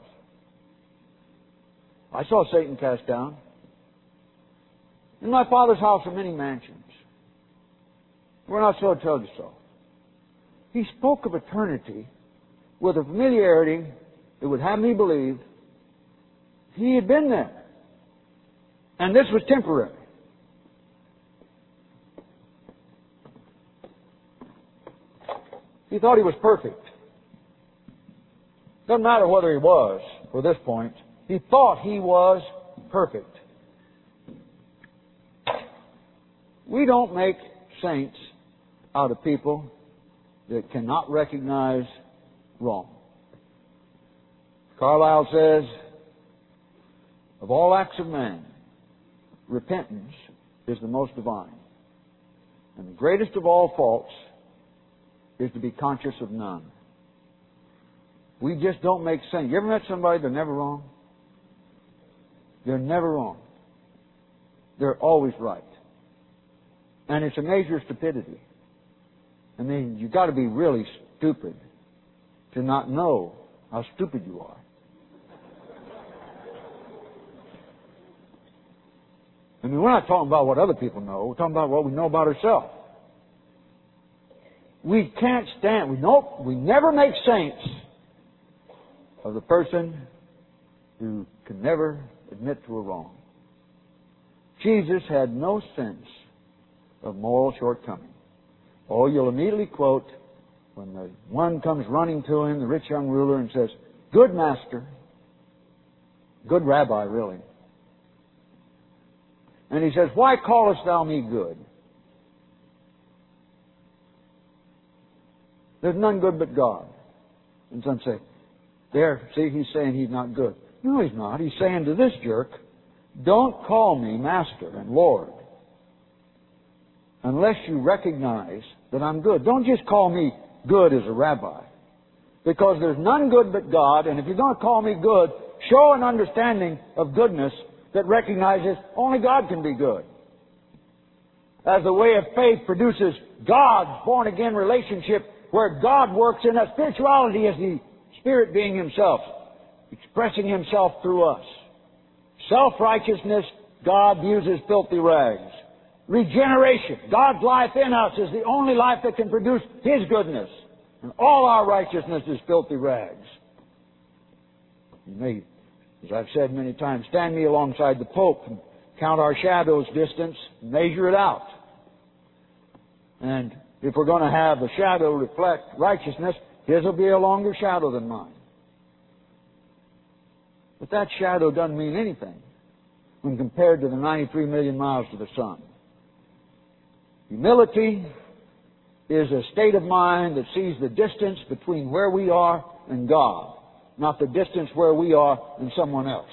I saw Satan cast down. In my Father's house are many mansions. We're not so told you so. He spoke of eternity with a familiarity that would have me believe He had been there. And this was temporary. He thought He was perfect. Doesn't matter whether He was, for this point. He thought He was perfect. We don't make saints out of people that cannot recognize wrong. Carlyle says, of all acts of man, repentance is the most divine. And the greatest of all faults is to be conscious of none. We just don't make sense. You ever met somebody that's never wrong? They're never wrong. They're always right. And it's a measure of stupidity. I mean, you've got to be really stupid to not know how stupid you are. I mean, we're not talking about what other people know. We're talking about what we know about ourselves. We can't stand, we never make saints of the person who can never admit to a wrong. Jesus had no sense of moral shortcoming. Oh, you'll immediately quote when the one comes running to him, the rich young ruler, and says, "Good master," good rabbi, really. And he says, "Why callest thou me good? There's none good but God." And some say, "There, see, he's saying he's not good." No, he's not. He's saying to this jerk, "Don't call me master and Lord unless you recognize that I'm good. Don't just call me good as a rabbi. Because there's none good but God, and if you're going to call me good, show an understanding of goodness that recognizes only God can be good. As the way of faith produces God's born-again relationship where God works in us. Spirituality is the Spirit being Himself, expressing Himself through us. Self-righteousness, God uses filthy rags. Regeneration, God's life in us is the only life that can produce His goodness. And all our righteousness is filthy rags. You may, as I've said many times, stand me alongside the Pope and count our shadows distance, measure it out. And if we're going to have a shadow reflect righteousness, his will be a longer shadow than mine. But that shadow doesn't mean anything when compared to the 93 million miles to the sun. Humility is a state of mind that sees the distance between where we are and God, not the distance where we are and someone else.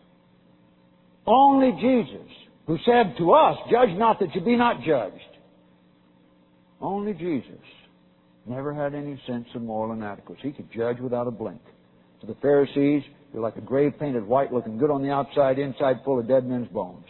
Only Jesus, who said to us, "Judge not that you be not judged." Only Jesus never had any sense of moral inadequacy. He could judge without a blink. To the Pharisees, you're like a grave painted white, looking good on the outside, inside full of dead men's bones.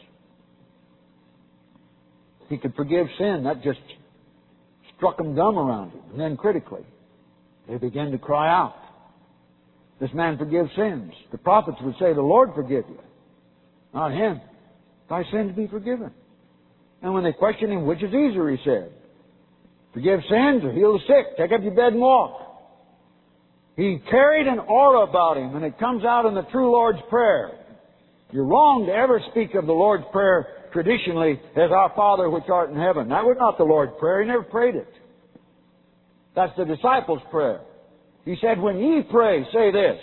He could forgive sin. That just struck them dumb around him. And then critically, they began to cry out, "This man forgives sins." The prophets would say, "The Lord forgive you." Not him. "Thy sins be forgiven." And when they questioned him, which is easier, he said, "Forgive sins or heal the sick. Take up your bed and walk." He carried an aura about him, and it comes out in the true Lord's Prayer. You're wrong to ever speak of the Lord's Prayer traditionally as "Our Father which art in heaven." That was not the Lord's Prayer. He never prayed it. That's the disciples' prayer. He said, "When ye pray, say this."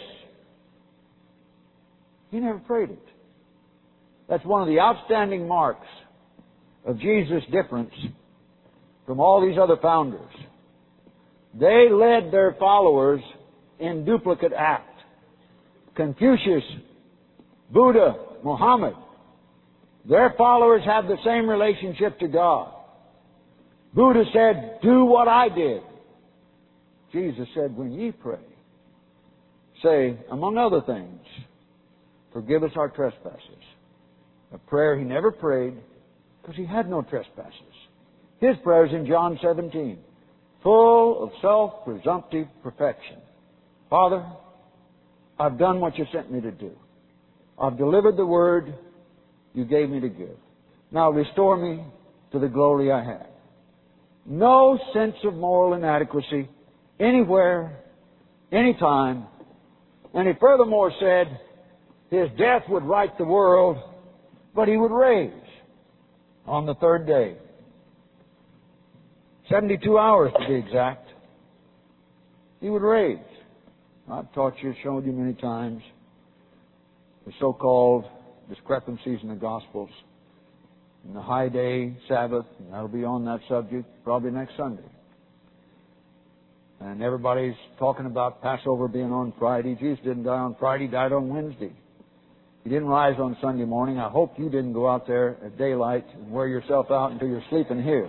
He never prayed it. That's one of the outstanding marks of Jesus' difference from all these other founders. They led their followers in duplicate act. Confucius, Buddha, Muhammad, their followers had the same relationship to God. Buddha said, "Do what I did." Jesus said, "When ye pray, say, among other things, forgive us our trespasses." A prayer he never prayed because he had no trespasses. His prayer is in John 17, full of self-presumptive perfection. "Father, I've done what you sent me to do. I've delivered the word you gave me to give. Now restore me to the glory I had." No sense of moral inadequacy anywhere, anytime. And he furthermore said his death would right the world, but he would raise on the third day. 72 hours to be exact. He would raise. I've taught you, showed you many times, the so-called discrepancies in the Gospels, and the high day, Sabbath, and that'll be on that subject probably next Sunday. And everybody's talking about Passover being on Friday. Jesus didn't die on Friday, He died on Wednesday. He didn't rise on Sunday morning. I hope you didn't go out there at daylight and wear yourself out until you're sleeping here.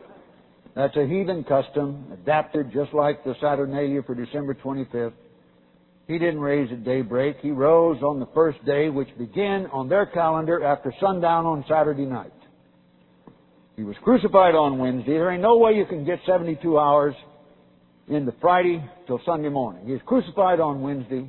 That's a heathen custom, adapted just like the Saturnalia for December 25th. He didn't raise at daybreak. He rose on the first day, which began on their calendar after sundown on Saturday night. He was crucified on Wednesday. There ain't no way you can get 72 hours into Friday till Sunday morning. He was crucified on Wednesday.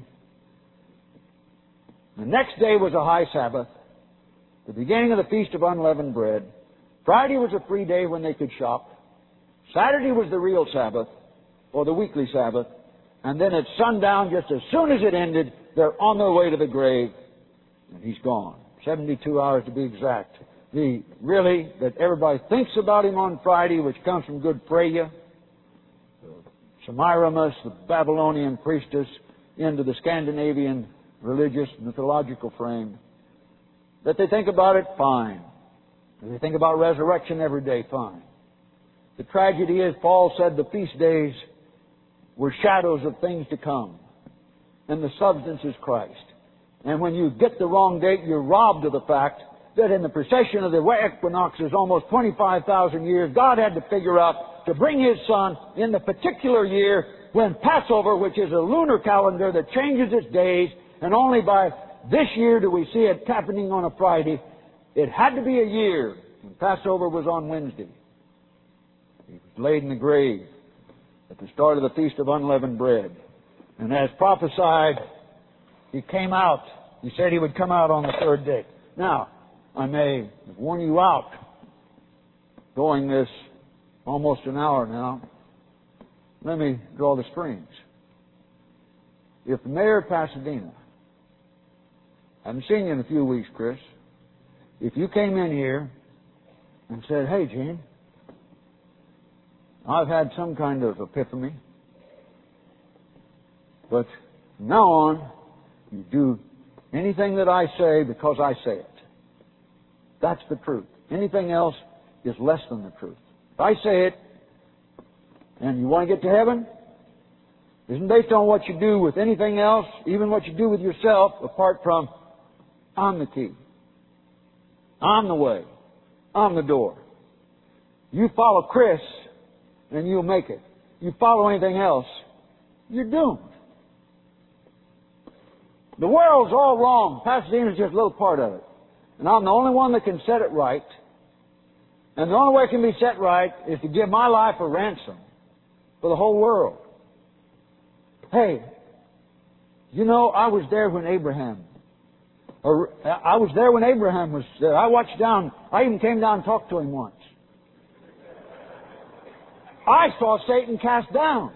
The next day was a high Sabbath, the beginning of the Feast of Unleavened Bread. Friday was a free day when they could shop. Saturday was the real Sabbath, or the weekly Sabbath. And then at sundown, just as soon as it ended, they're on their way to the grave, and he's gone. 72 hours to be exact. That everybody thinks about him on Friday, which comes from Good Freya, Semiramis, the Babylonian priestess, into the Scandinavian religious mythological frame. That they think about it, fine. That they think about resurrection every day, fine. The tragedy is, Paul said the feast days were shadows of things to come, and the substance is Christ. And when you get the wrong date, you're robbed of the fact that in the precession of the equinoxes, almost 25,000 years, God had to figure out to bring His Son in the particular year when Passover, which is a lunar calendar that changes its days, and only by this year do we see it happening on a Friday. It had to be a year, and Passover was on Wednesday. He was laid in the grave at the start of the Feast of Unleavened Bread. And as prophesied, He came out. He said He would come out on the third day. Now, I may warn you out, going this almost an hour now. Let me draw the strings. If the mayor of Pasadena, I haven't seen you in a few weeks, Chris, if you came in here and said, "Hey, Gene, I've had some kind of epiphany, but from now on, you do anything that I say because I say it." That's the truth. Anything else is less than the truth. If I say it, and you want to get to heaven, it isn't based on what you do with anything else, even what you do with yourself, apart from, I'm the key. I'm the way. I'm the door. You follow Chris, and you'll make it. You follow anything else, you're doomed. The world's all wrong. Pasadena's just a little part of it. And I'm the only one that can set it right. And the only way it can be set right is to give my life a ransom for the whole world. Hey, you know, I was there when Abraham was there. I watched down. I even came down and talked to him once. I saw Satan cast down.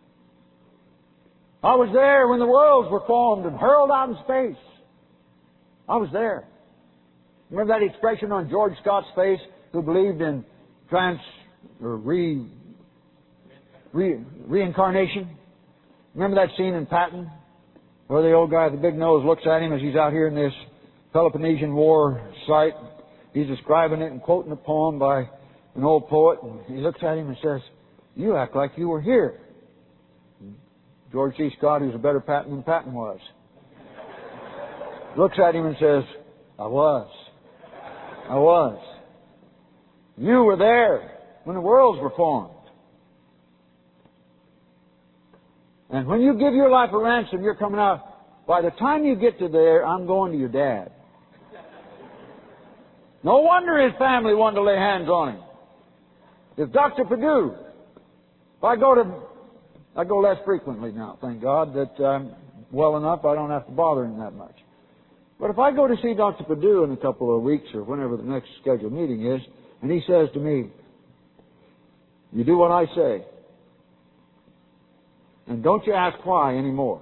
I was there when the worlds were formed and hurled out in space. I was there. Remember that expression on George Scott's face, who believed in reincarnation? Remember that scene in Patton, where the old guy with the big nose looks at him as he's out here in this Peloponnesian War site. He's describing it and quoting a poem by an old poet, and he looks at him and says, "You act like you were here." George C. Scott, who's a better Patton than Patton was, looks at him and says, I was. You were there when the worlds were formed. And when you give your life a ransom, you're coming out. By the time you get to there, I'm going to your dad. No wonder his family wanted to lay hands on him. If Dr. Perdue, I go less frequently now, thank God, that I'm well enough I don't have to bother him that much. But if I go to see Dr. Perdue in a couple of weeks or whenever the next scheduled meeting is, and he says to me, "You do what I say, and don't you ask why anymore."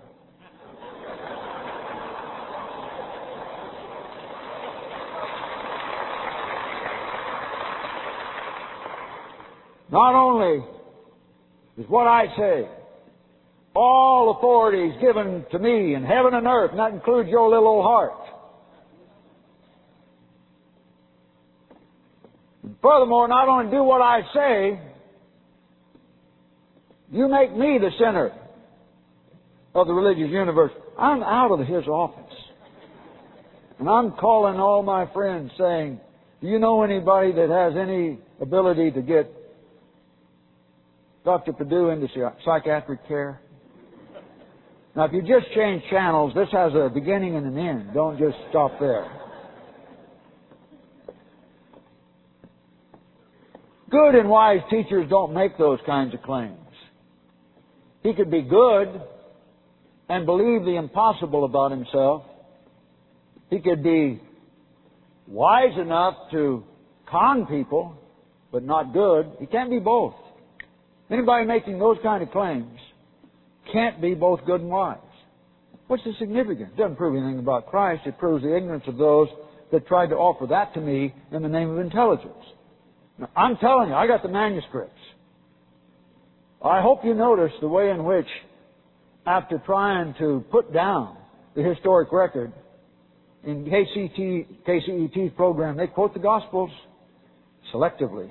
Not only is what I say, all authority is given to me in heaven and earth, and that includes your little old heart. And furthermore, not only do what I say, you make me the center of the religious universe. I'm out of his office. And I'm calling all my friends saying, do you know anybody that has any ability to get Dr. Perdue into psychiatric care? Now, if you just change channels, this has a beginning and an end. Don't just stop there. Good and wise teachers don't make those kinds of claims. He could be good and believe the impossible about himself. He could be wise enough to con people, but not good. He can't be both. Anybody making those kind of claims can't be both good and wise. What's the significance? It doesn't prove anything about Christ. It proves the ignorance of those that tried to offer that to me in the name of intelligence. Now, I'm telling you, I got the manuscripts. I hope you notice the way in which, after trying to put down the historic record, in KCET's program, they quote the Gospels selectively.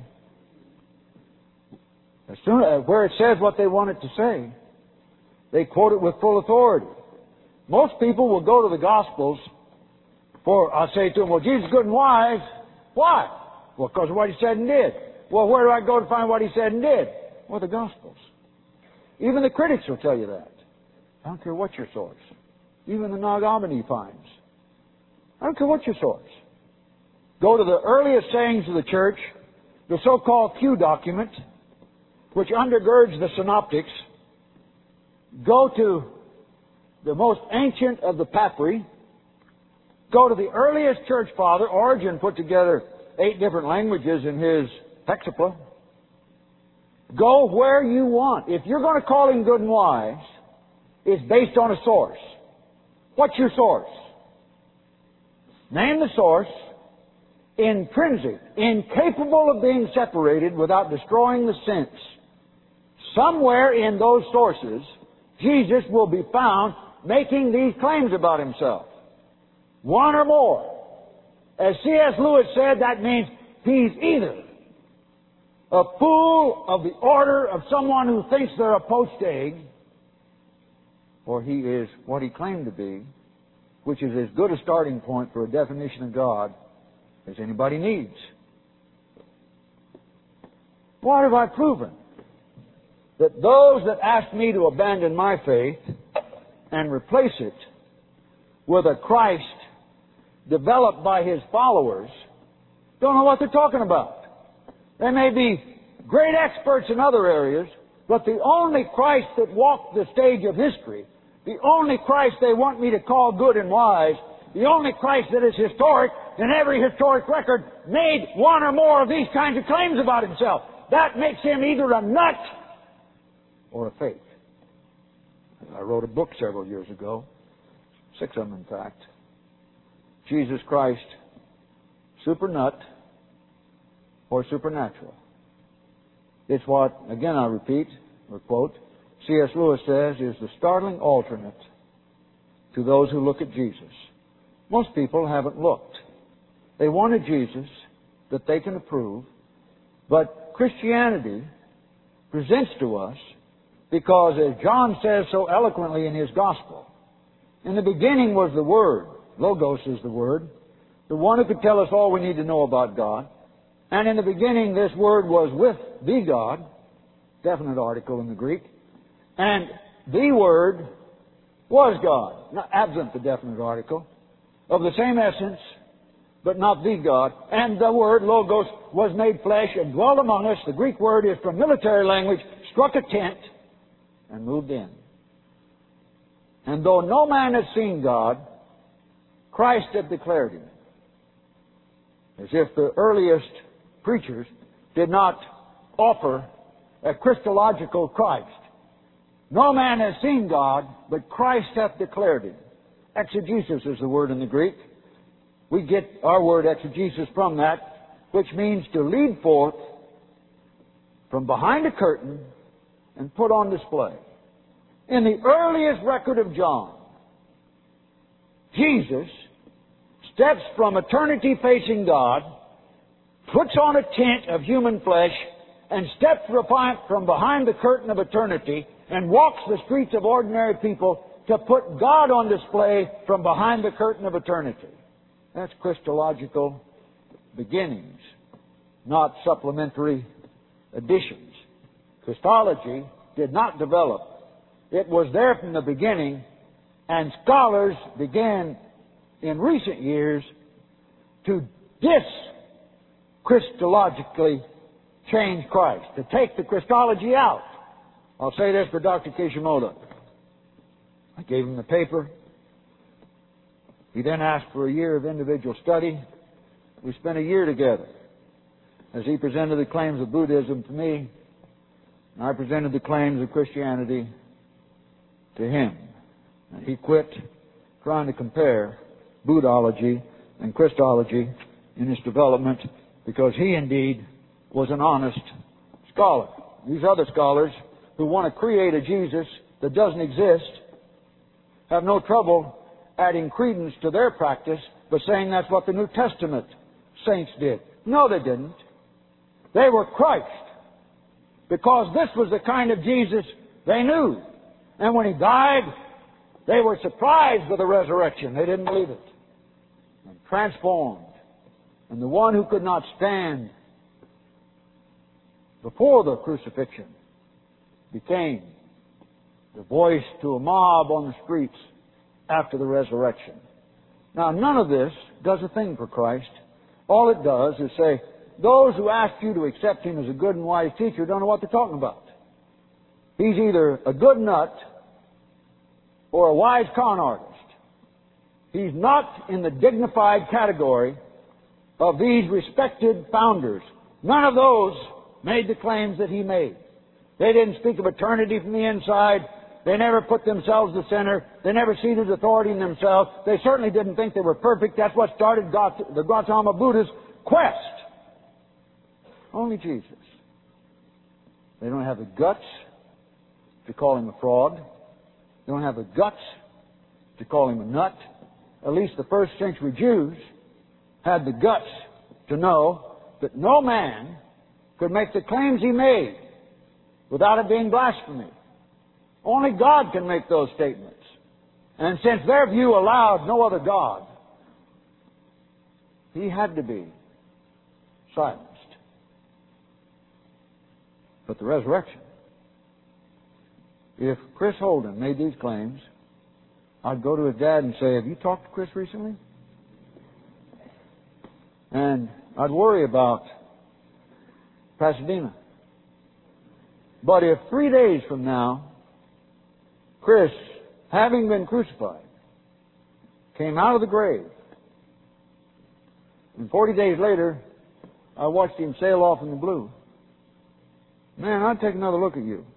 As soon as where it says what they want it to say, they quote it with full authority. Most people will go to the Gospels I'll say to them, well, Jesus is good and wise. Why? Well, because of what He said and did. Well, where do I go to find what He said and did? Well, the Gospels. Even the critics will tell you that. I don't care what your source. Even the Nag Hammadi finds. I don't care what your source. Go to the earliest sayings of the church, the so-called Q document, which undergirds the synoptics. Go to the most ancient of the papyri. Go to the earliest church father. Origen put together 8 different languages in his Hexapla. Go where you want. If you're going to call Him good and wise, it's based on a source. What's your source? Name the source. Intrinsic, incapable of being separated without destroying the sense. Somewhere in those sources, Jesus will be found making these claims about Himself. One or more. As C.S. Lewis said, that means He's either a fool of the order of someone who thinks they're a poached egg, or He is what He claimed to be, which is as good a starting point for a definition of God as anybody needs. What have I proven? That those that ask me to abandon my faith and replace it with a Christ developed by His followers don't know what they're talking about. They may be great experts in other areas, but the only Christ that walked the stage of history, the only Christ they want me to call good and wise, the only Christ that is historic in every historic record, made one or more of these kinds of claims about Himself. That makes Him either a nut or a fake. I wrote a book several years ago, 6 of them in fact. Jesus Christ, super nut or supernatural. It's what, again I repeat, or quote, C.S. Lewis says is the startling alternate to those who look at Jesus. Most people haven't looked. They want a Jesus that they can approve, but Christianity presents to us, because as John says so eloquently in his Gospel, in the beginning was the Word. Logos is the Word. The one who could tell us all we need to know about God. And in the beginning this Word was with the God, definite article in the Greek, and the Word was God, not absent the definite article, of the same essence, but not the God. And the Word, Logos, was made flesh and dwelt among us. The Greek word is from military language, struck a tent and moved in. And though no man has seen God, Christ hath declared Him. As if the earliest preachers did not offer a Christological Christ. No man has seen God, but Christ hath declared Him. Exegesis is the word in the Greek. We get our word exegesis from that, which means to lead forth from behind a curtain and put on display. In the earliest record of John, Jesus steps from eternity facing God, puts on a tent of human flesh, and steps from behind the curtain of eternity and walks the streets of ordinary people to put God on display from behind the curtain of eternity. That's Christological beginnings, not supplementary additions. Christology did not develop. It was there from the beginning, And scholars began in recent years to Christologically change Christ, to take the Christology out. I'll say this for Dr. Kishimoto. I gave him the paper. He then asked for a year of individual study. We spent a year together as he presented the claims of Buddhism to me, and I presented the claims of Christianity to him. And he quit trying to compare Buddhology and Christology in his development, because he indeed was an honest scholar. These other scholars who want to create a Jesus that doesn't exist have no trouble adding credence to their practice by saying that's what the New Testament saints did. No, they didn't. They were Christ, because this was the kind of Jesus they knew. And when He died, they were surprised with the resurrection. They didn't believe it. And transformed. And the one who could not stand before the crucifixion became the voice to a mob on the streets after the resurrection. Now, none of this does a thing for Christ. All it does is say, those who ask you to accept Him as a good and wise teacher don't know what they're talking about. He's either a good nut or a wise con artist. He's not in the dignified category of these respected founders. None of those made the claims that he made. They didn't speak of eternity from the inside. They never put themselves at the center. They never ceded authority in themselves. They certainly didn't think they were perfect. That's what started the Gautama Buddha's quest. Only Jesus. They don't have the guts to call Him a fraud. They don't have the guts to call Him a nut. At least the first century Jews had the guts to know that no man could make the claims He made without it being blasphemy. Only God can make those statements. And since their view allowed no other God, He had to be silenced. But the resurrection. If Chris Holden made these claims, I'd go to his dad and say, have you talked to Chris recently? And I'd worry about Pasadena. But if 3 days from now, Chris, having been crucified, came out of the grave, and 40 days later, I watched him sail off in the blue, man, I'd take another look at you.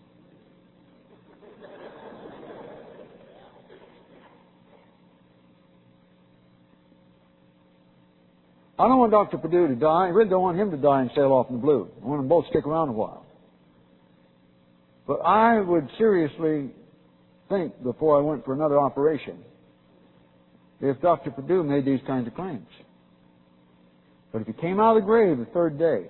I don't want Dr. Perdue to die. I really don't want him to die and sail off in the blue. I want them both to stick around a while. But I would seriously think before I went for another operation if Dr. Perdue made these kinds of claims. But if he came out of the grave the third day,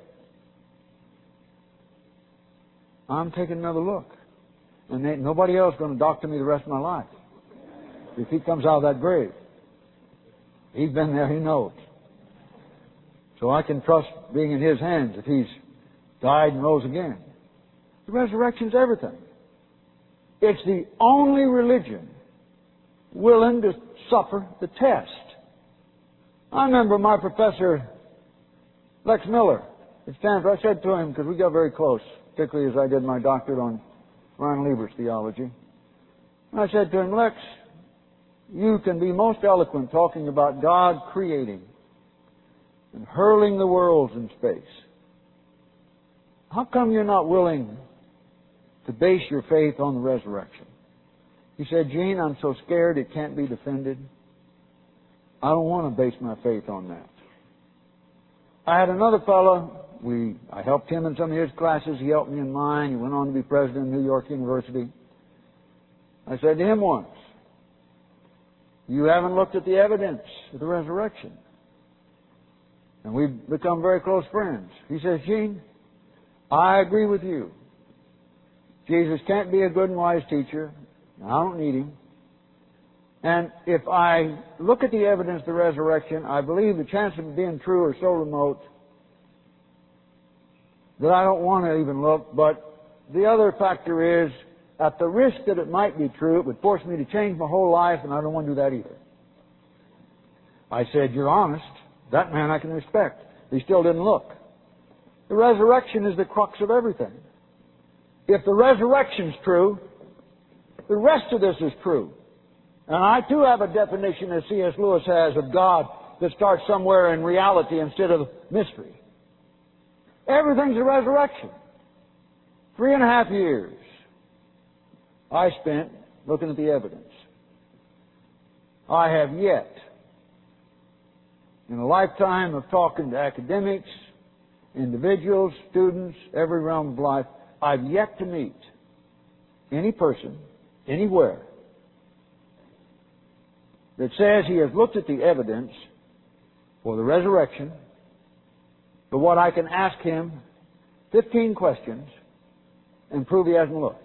I'm taking another look. And ain't nobody else going to doctor me the rest of my life. If he comes out of that grave, he's been there, he knows. So I can trust being in His hands if He's died and rose again. The resurrection's everything. It's the only religion willing to suffer the test. I remember my professor, Lex Miller, at Stanford. I said to him, because we got very close, particularly as I did my doctorate on Ron Lieber's theology. And I said to him, Lex, you can be most eloquent talking about God creating and hurling the worlds in space. How come you're not willing to base your faith on the resurrection? He said, Gene, I'm so scared it can't be defended. I don't want to base my faith on that. I had another fellow, I helped him in some of his classes, he helped me in mine, he went on to be president of New York University. I said to him once, you haven't looked at the evidence of the resurrection. And we've become very close friends. He says, Gene, I agree with you. Jesus can't be a good and wise teacher. I don't need Him. And if I look at the evidence of the resurrection, I believe the chances of it being true are so remote that I don't want to even look. But the other factor is at the risk that it might be true, it would force me to change my whole life, and I don't want to do that either. I said, you're honest. That man I can respect. He still didn't look. The resurrection is the crux of everything. If the resurrection's true, the rest of this is true. And I too have a definition, as C.S. Lewis has, of God that starts somewhere in reality instead of mystery. Everything's a resurrection. 3.5 years I spent looking at the evidence. I have yet, in a lifetime of talking to academics, individuals, students, every realm of life, I've yet to meet any person, anywhere, that says he has looked at the evidence for the resurrection, but what I can ask him 15 questions and prove he hasn't looked.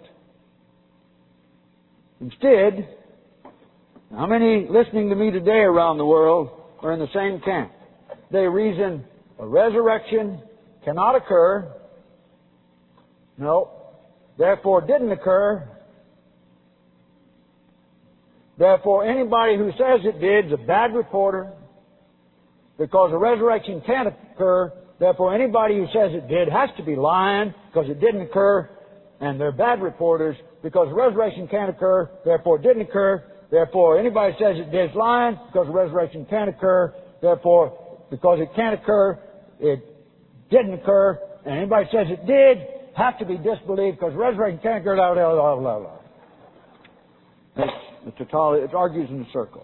Instead, how many listening to me today around the world are in the same camp? They reason a resurrection cannot occur. No. Therefore, didn't occur. Therefore, anybody who says it did is a bad reporter. Because a resurrection can't occur, therefore anybody who says it did has to be lying because it didn't occur, and they're bad reporters because the resurrection can't occur, therefore it didn't occur. Therefore, anybody who says it did is lying because the resurrection can't occur, therefore, because it can't occur, it didn't occur, and anybody who says it did have to be disbelieved because the resurrection can't occur, blah, blah, blah, blah, blah. It argues in a circle.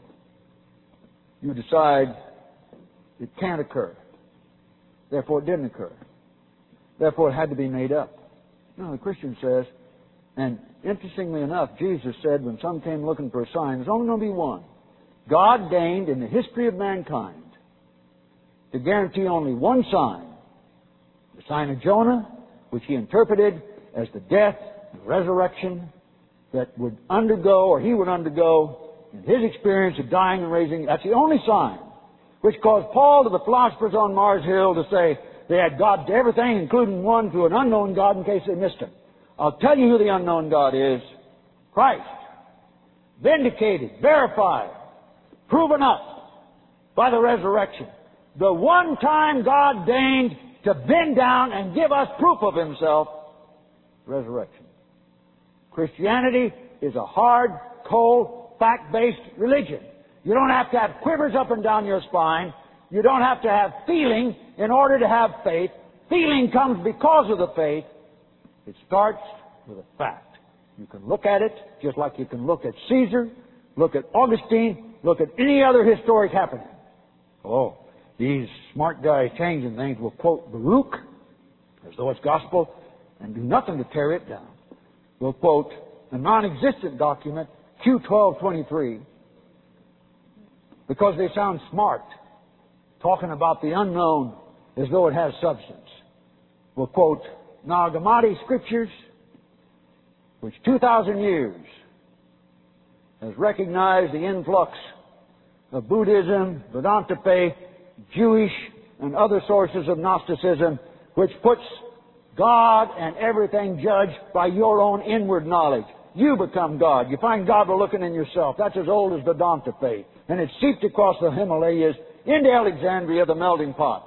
You decide it can't occur. Therefore, it didn't occur. Therefore, it had to be made up. No, the Christian says, and interestingly enough, Jesus said when some came looking for a sign, there's only going to be one. God deigned in the history of mankind to guarantee only one sign. The sign of Jonah, which he interpreted as the death and resurrection that would undergo, or he would undergo, in his experience of dying and raising. That's the only sign which caused Paul to the philosophers on Mars Hill to say they had God to everything, including one to an unknown God in case they missed him. I'll tell you who the unknown God is. Christ. Vindicated, verified, proven up by the resurrection. The one time God deigned to bend down and give us proof of Himself, resurrection. Christianity is a hard, cold, fact-based religion. You don't have to have quivers up and down your spine. You don't have to have feeling in order to have faith. Feeling comes because of the faith. It starts with a fact. You can look at it just like you can look at Caesar, look at Augustine, look at any other historic happening. Oh, these smart guys changing things will quote Baruch as though it's gospel and do nothing to tear it down. We'll quote a non-existent document, Q1223, because they sound smart, talking about the unknown as though it has substance. We'll quote Nag Hammadi scriptures, which 2,000 years has recognized the influx of Buddhism, Vedanta faith, Jewish and other sources of Gnosticism, which puts God and everything judged by your own inward knowledge. You become God. You find God by looking in yourself. That's as old as Vedanta faith. And it's seeped across the Himalayas into Alexandria, the melting pot.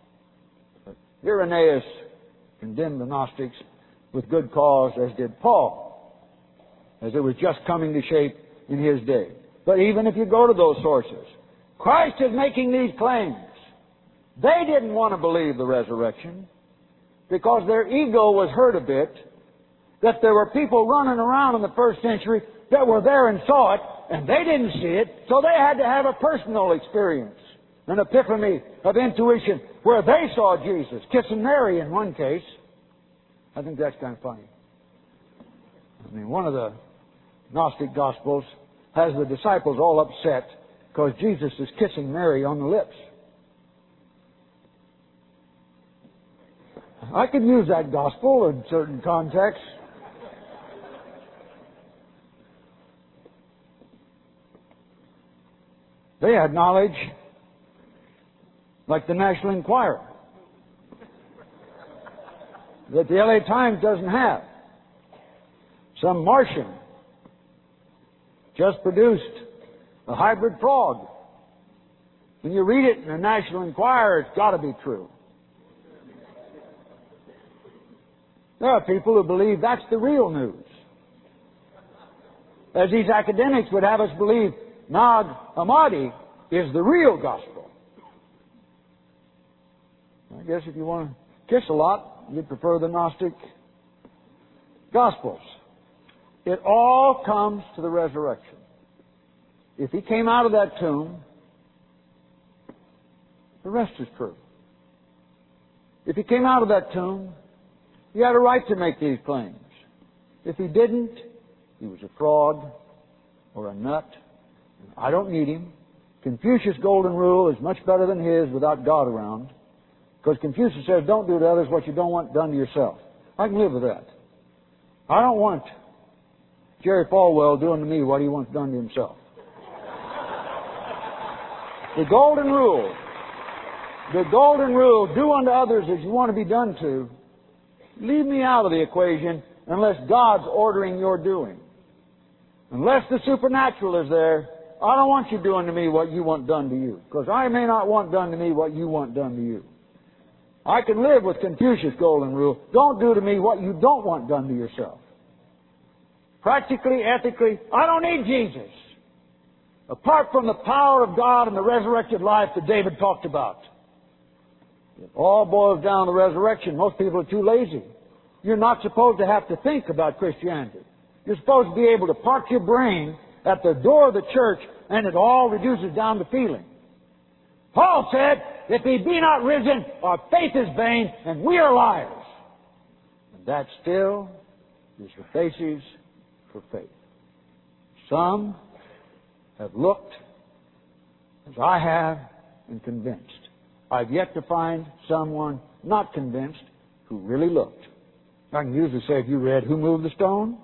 Irenaeus condemned the Gnostics with good cause, as did Paul, as it was just coming to shape in his day. But even if you go to those sources, Christ is making these claims. They didn't want to believe the resurrection because their ego was hurt a bit that there were people running around in the first century that were there and saw it, and they didn't see it, so they had to have a personal experience, an epiphany of intuition, where they saw Jesus kissing Mary in one case. I think that's kind of funny. I mean, one of the Gnostic Gospels has the disciples all upset because Jesus is kissing Mary on the lips. I could use that gospel in certain contexts. They had knowledge like the National Enquirer that the LA Times doesn't have. Some Martian just produced a hybrid frog. When you read it in the National Enquirer, it's got to be true. There are people who believe that's the real news. As these academics would have us believe, Nag Hammadi is the real gospel. I guess if you want to kiss a lot, you'd prefer the Gnostic Gospels. It all comes to the resurrection. If he came out of that tomb, the rest is true. If he came out of that tomb, he had a right to make these claims. If he didn't, he was a fraud or a nut. I don't need him. Confucius' golden rule is much better than his without God around. Because Confucius says, don't do to others what you don't want done to yourself. I can live with that. I don't want Jerry Falwell doing to me what he wants done to himself. The golden rule, do unto others as you want to be done to, leave me out of the equation unless God's ordering your doing. Unless the supernatural is there, I don't want you doing to me what you want done to you. Because I may not want done to me what you want done to you. I can live with Confucius' golden rule. Don't do to me what you don't want done to yourself. Practically, ethically, I don't need Jesus. Apart from the power of God and the resurrected life that David talked about. It all boils down to resurrection. Most people are too lazy. You're not supposed to have to think about Christianity. You're supposed to be able to park your brain at the door of the church and it all reduces down to feeling. Paul said, if he be not risen, our faith is vain and we are liars. And that still is the basis for faith. Some have looked as I have and convinced. I've yet to find someone not convinced who really looked. I can usually say, if you read Who Moved the Stone?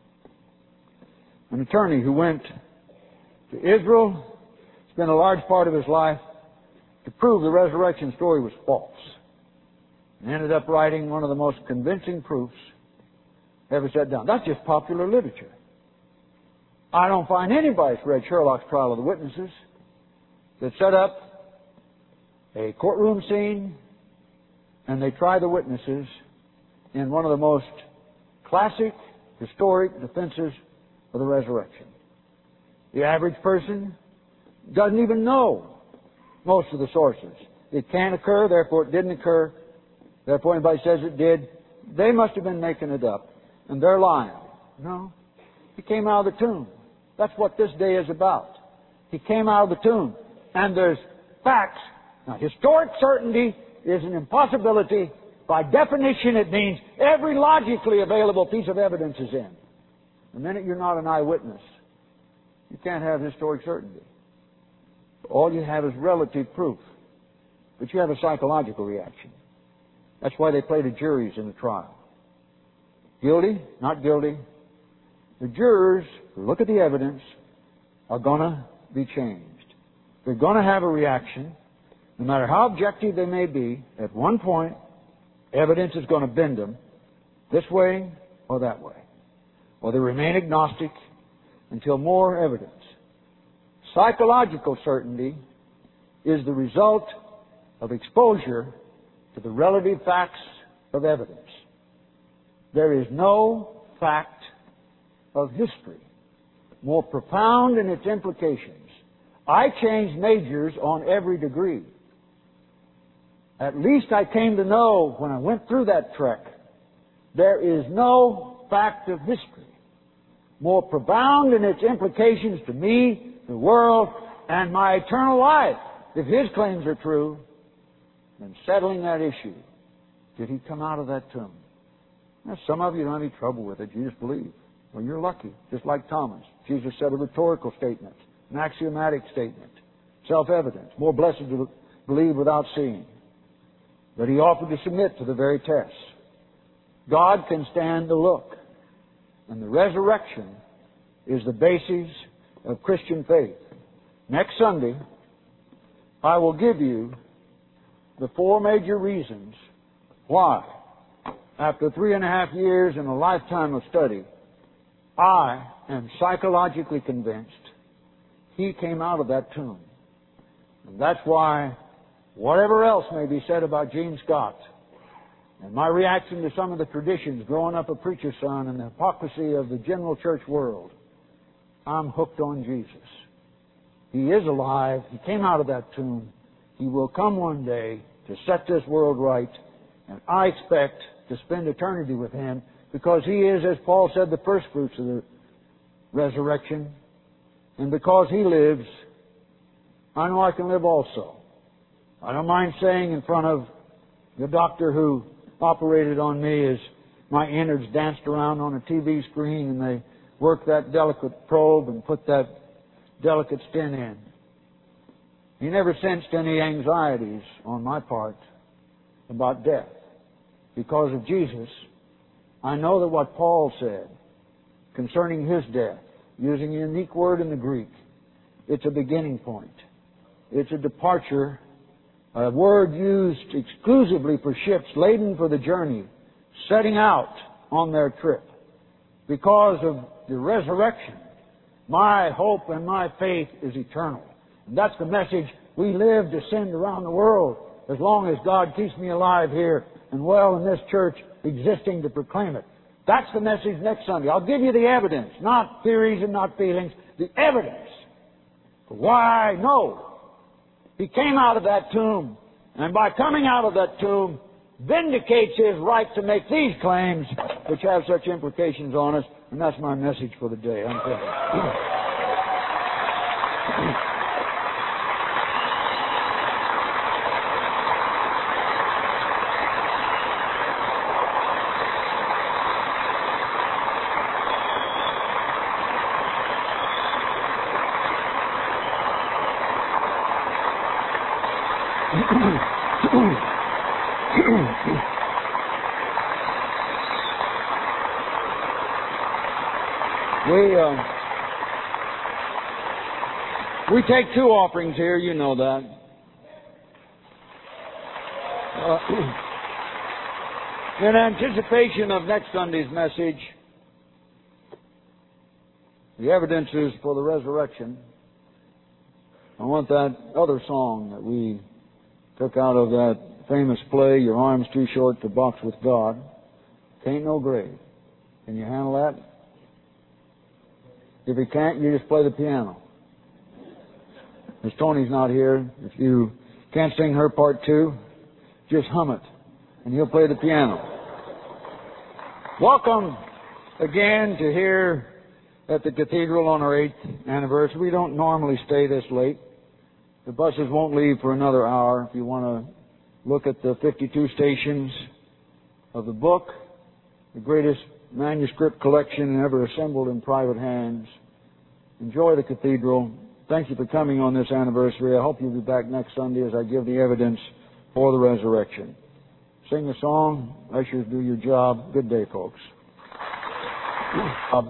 An attorney who went to Israel, spent a large part of his life to prove the resurrection story was false. And ended up writing one of the most convincing proofs ever set down. That's just popular literature. I don't find anybody who's read Sherlock's Trial of the Witnesses that set up a courtroom scene and they try the witnesses in one of the most classic, historic defenses of the resurrection. The average person doesn't even know most of the sources. It can't occur, therefore it didn't occur. Therefore anybody says it did, they must have been making it up. And they're lying. No. He came out of the tomb. That's what this day is about. He came out of the tomb. And there's facts. Now, historic certainty is an impossibility. By definition, it means every logically available piece of evidence is in. The minute you're not an eyewitness, you can't have historic certainty. All you have is relative proof. But you have a psychological reaction. That's why they play the juries in the trial. Guilty, not guilty. The jurors who look at the evidence are going to be changed. They're going to have a reaction. No matter how objective they may be, at one point, evidence is going to bend them this way or that way. Or they remain agnostic until more evidence. Psychological certainty is the result of exposure to the relative facts of evidence. There is no fact of history more profound in its implications. I changed majors on every degree. At least I came to know when I went through that trek, there is no fact of history more profound in its implications to me, the world, and my eternal life, if his claims are true, than settling that issue. Did he come out of that tomb? Now, some of you don't have any trouble with it. You just believe. Well, you're lucky. Just like Thomas. Jesus said a rhetorical statement, an axiomatic statement, self-evident. More blessed to believe without seeing. But he offered to submit to the very test. God can stand the look. And the resurrection is the basis of Christian faith. Next Sunday, I will give you the 4 major reasons why, after 3.5 years and a lifetime of study, I am psychologically convinced He came out of that tomb. And that's why, whatever else may be said about Gene Scott, and my reaction to some of the traditions growing up a preacher's son and the hypocrisy of the general church world, I'm hooked on Jesus. He is alive. He came out of that tomb. He will come one day to set this world right. And I expect to spend eternity with Him because He is, as Paul said, the first fruits of the resurrection. And because He lives, I know I can live also. I don't mind saying in front of the doctor who operated on me as my innards danced around on a TV screen and they worked that delicate probe and put that delicate stent in. He never sensed any anxieties on my part about death. Because of Jesus, I know that what Paul said concerning His death, using a unique word in the Greek, it's a beginning point. It's a departure, a word used exclusively for ships laden for the journey, setting out on their trip. Because of the resurrection, my hope and my faith is eternal. And that's the message we live to send around the world as long as God keeps me alive here and well in this church existing to proclaim it. That's the message next Sunday. I'll give you the evidence, not theories and not feelings, the evidence for why I know He came out of that tomb, and by coming out of that tomb, vindicates His right to make these claims which have such implications on us, and that's my message for the day. I'm finished. We take two offerings here, you know that. In anticipation of next Sunday's message, the evidences for the resurrection, I want that other song that we took out of that famous play, Your Arm's Too Short to Box with God, Ain't No Grave. Can you handle that? If you can't, you just play the piano. Miss Tony's not here. If you can't sing her part too, just hum it, and he'll play the piano. Welcome again to here at the cathedral on our 8th anniversary. We don't normally stay this late. The buses won't leave for another hour. If you want to look at the 52 stations of the book, the greatest manuscript collection ever assembled in private hands, enjoy the cathedral. Thank you for coming on this anniversary. I hope you'll be back next Sunday as I give the evidence for the resurrection. Sing the song. Ushers, do your job. Good day, folks.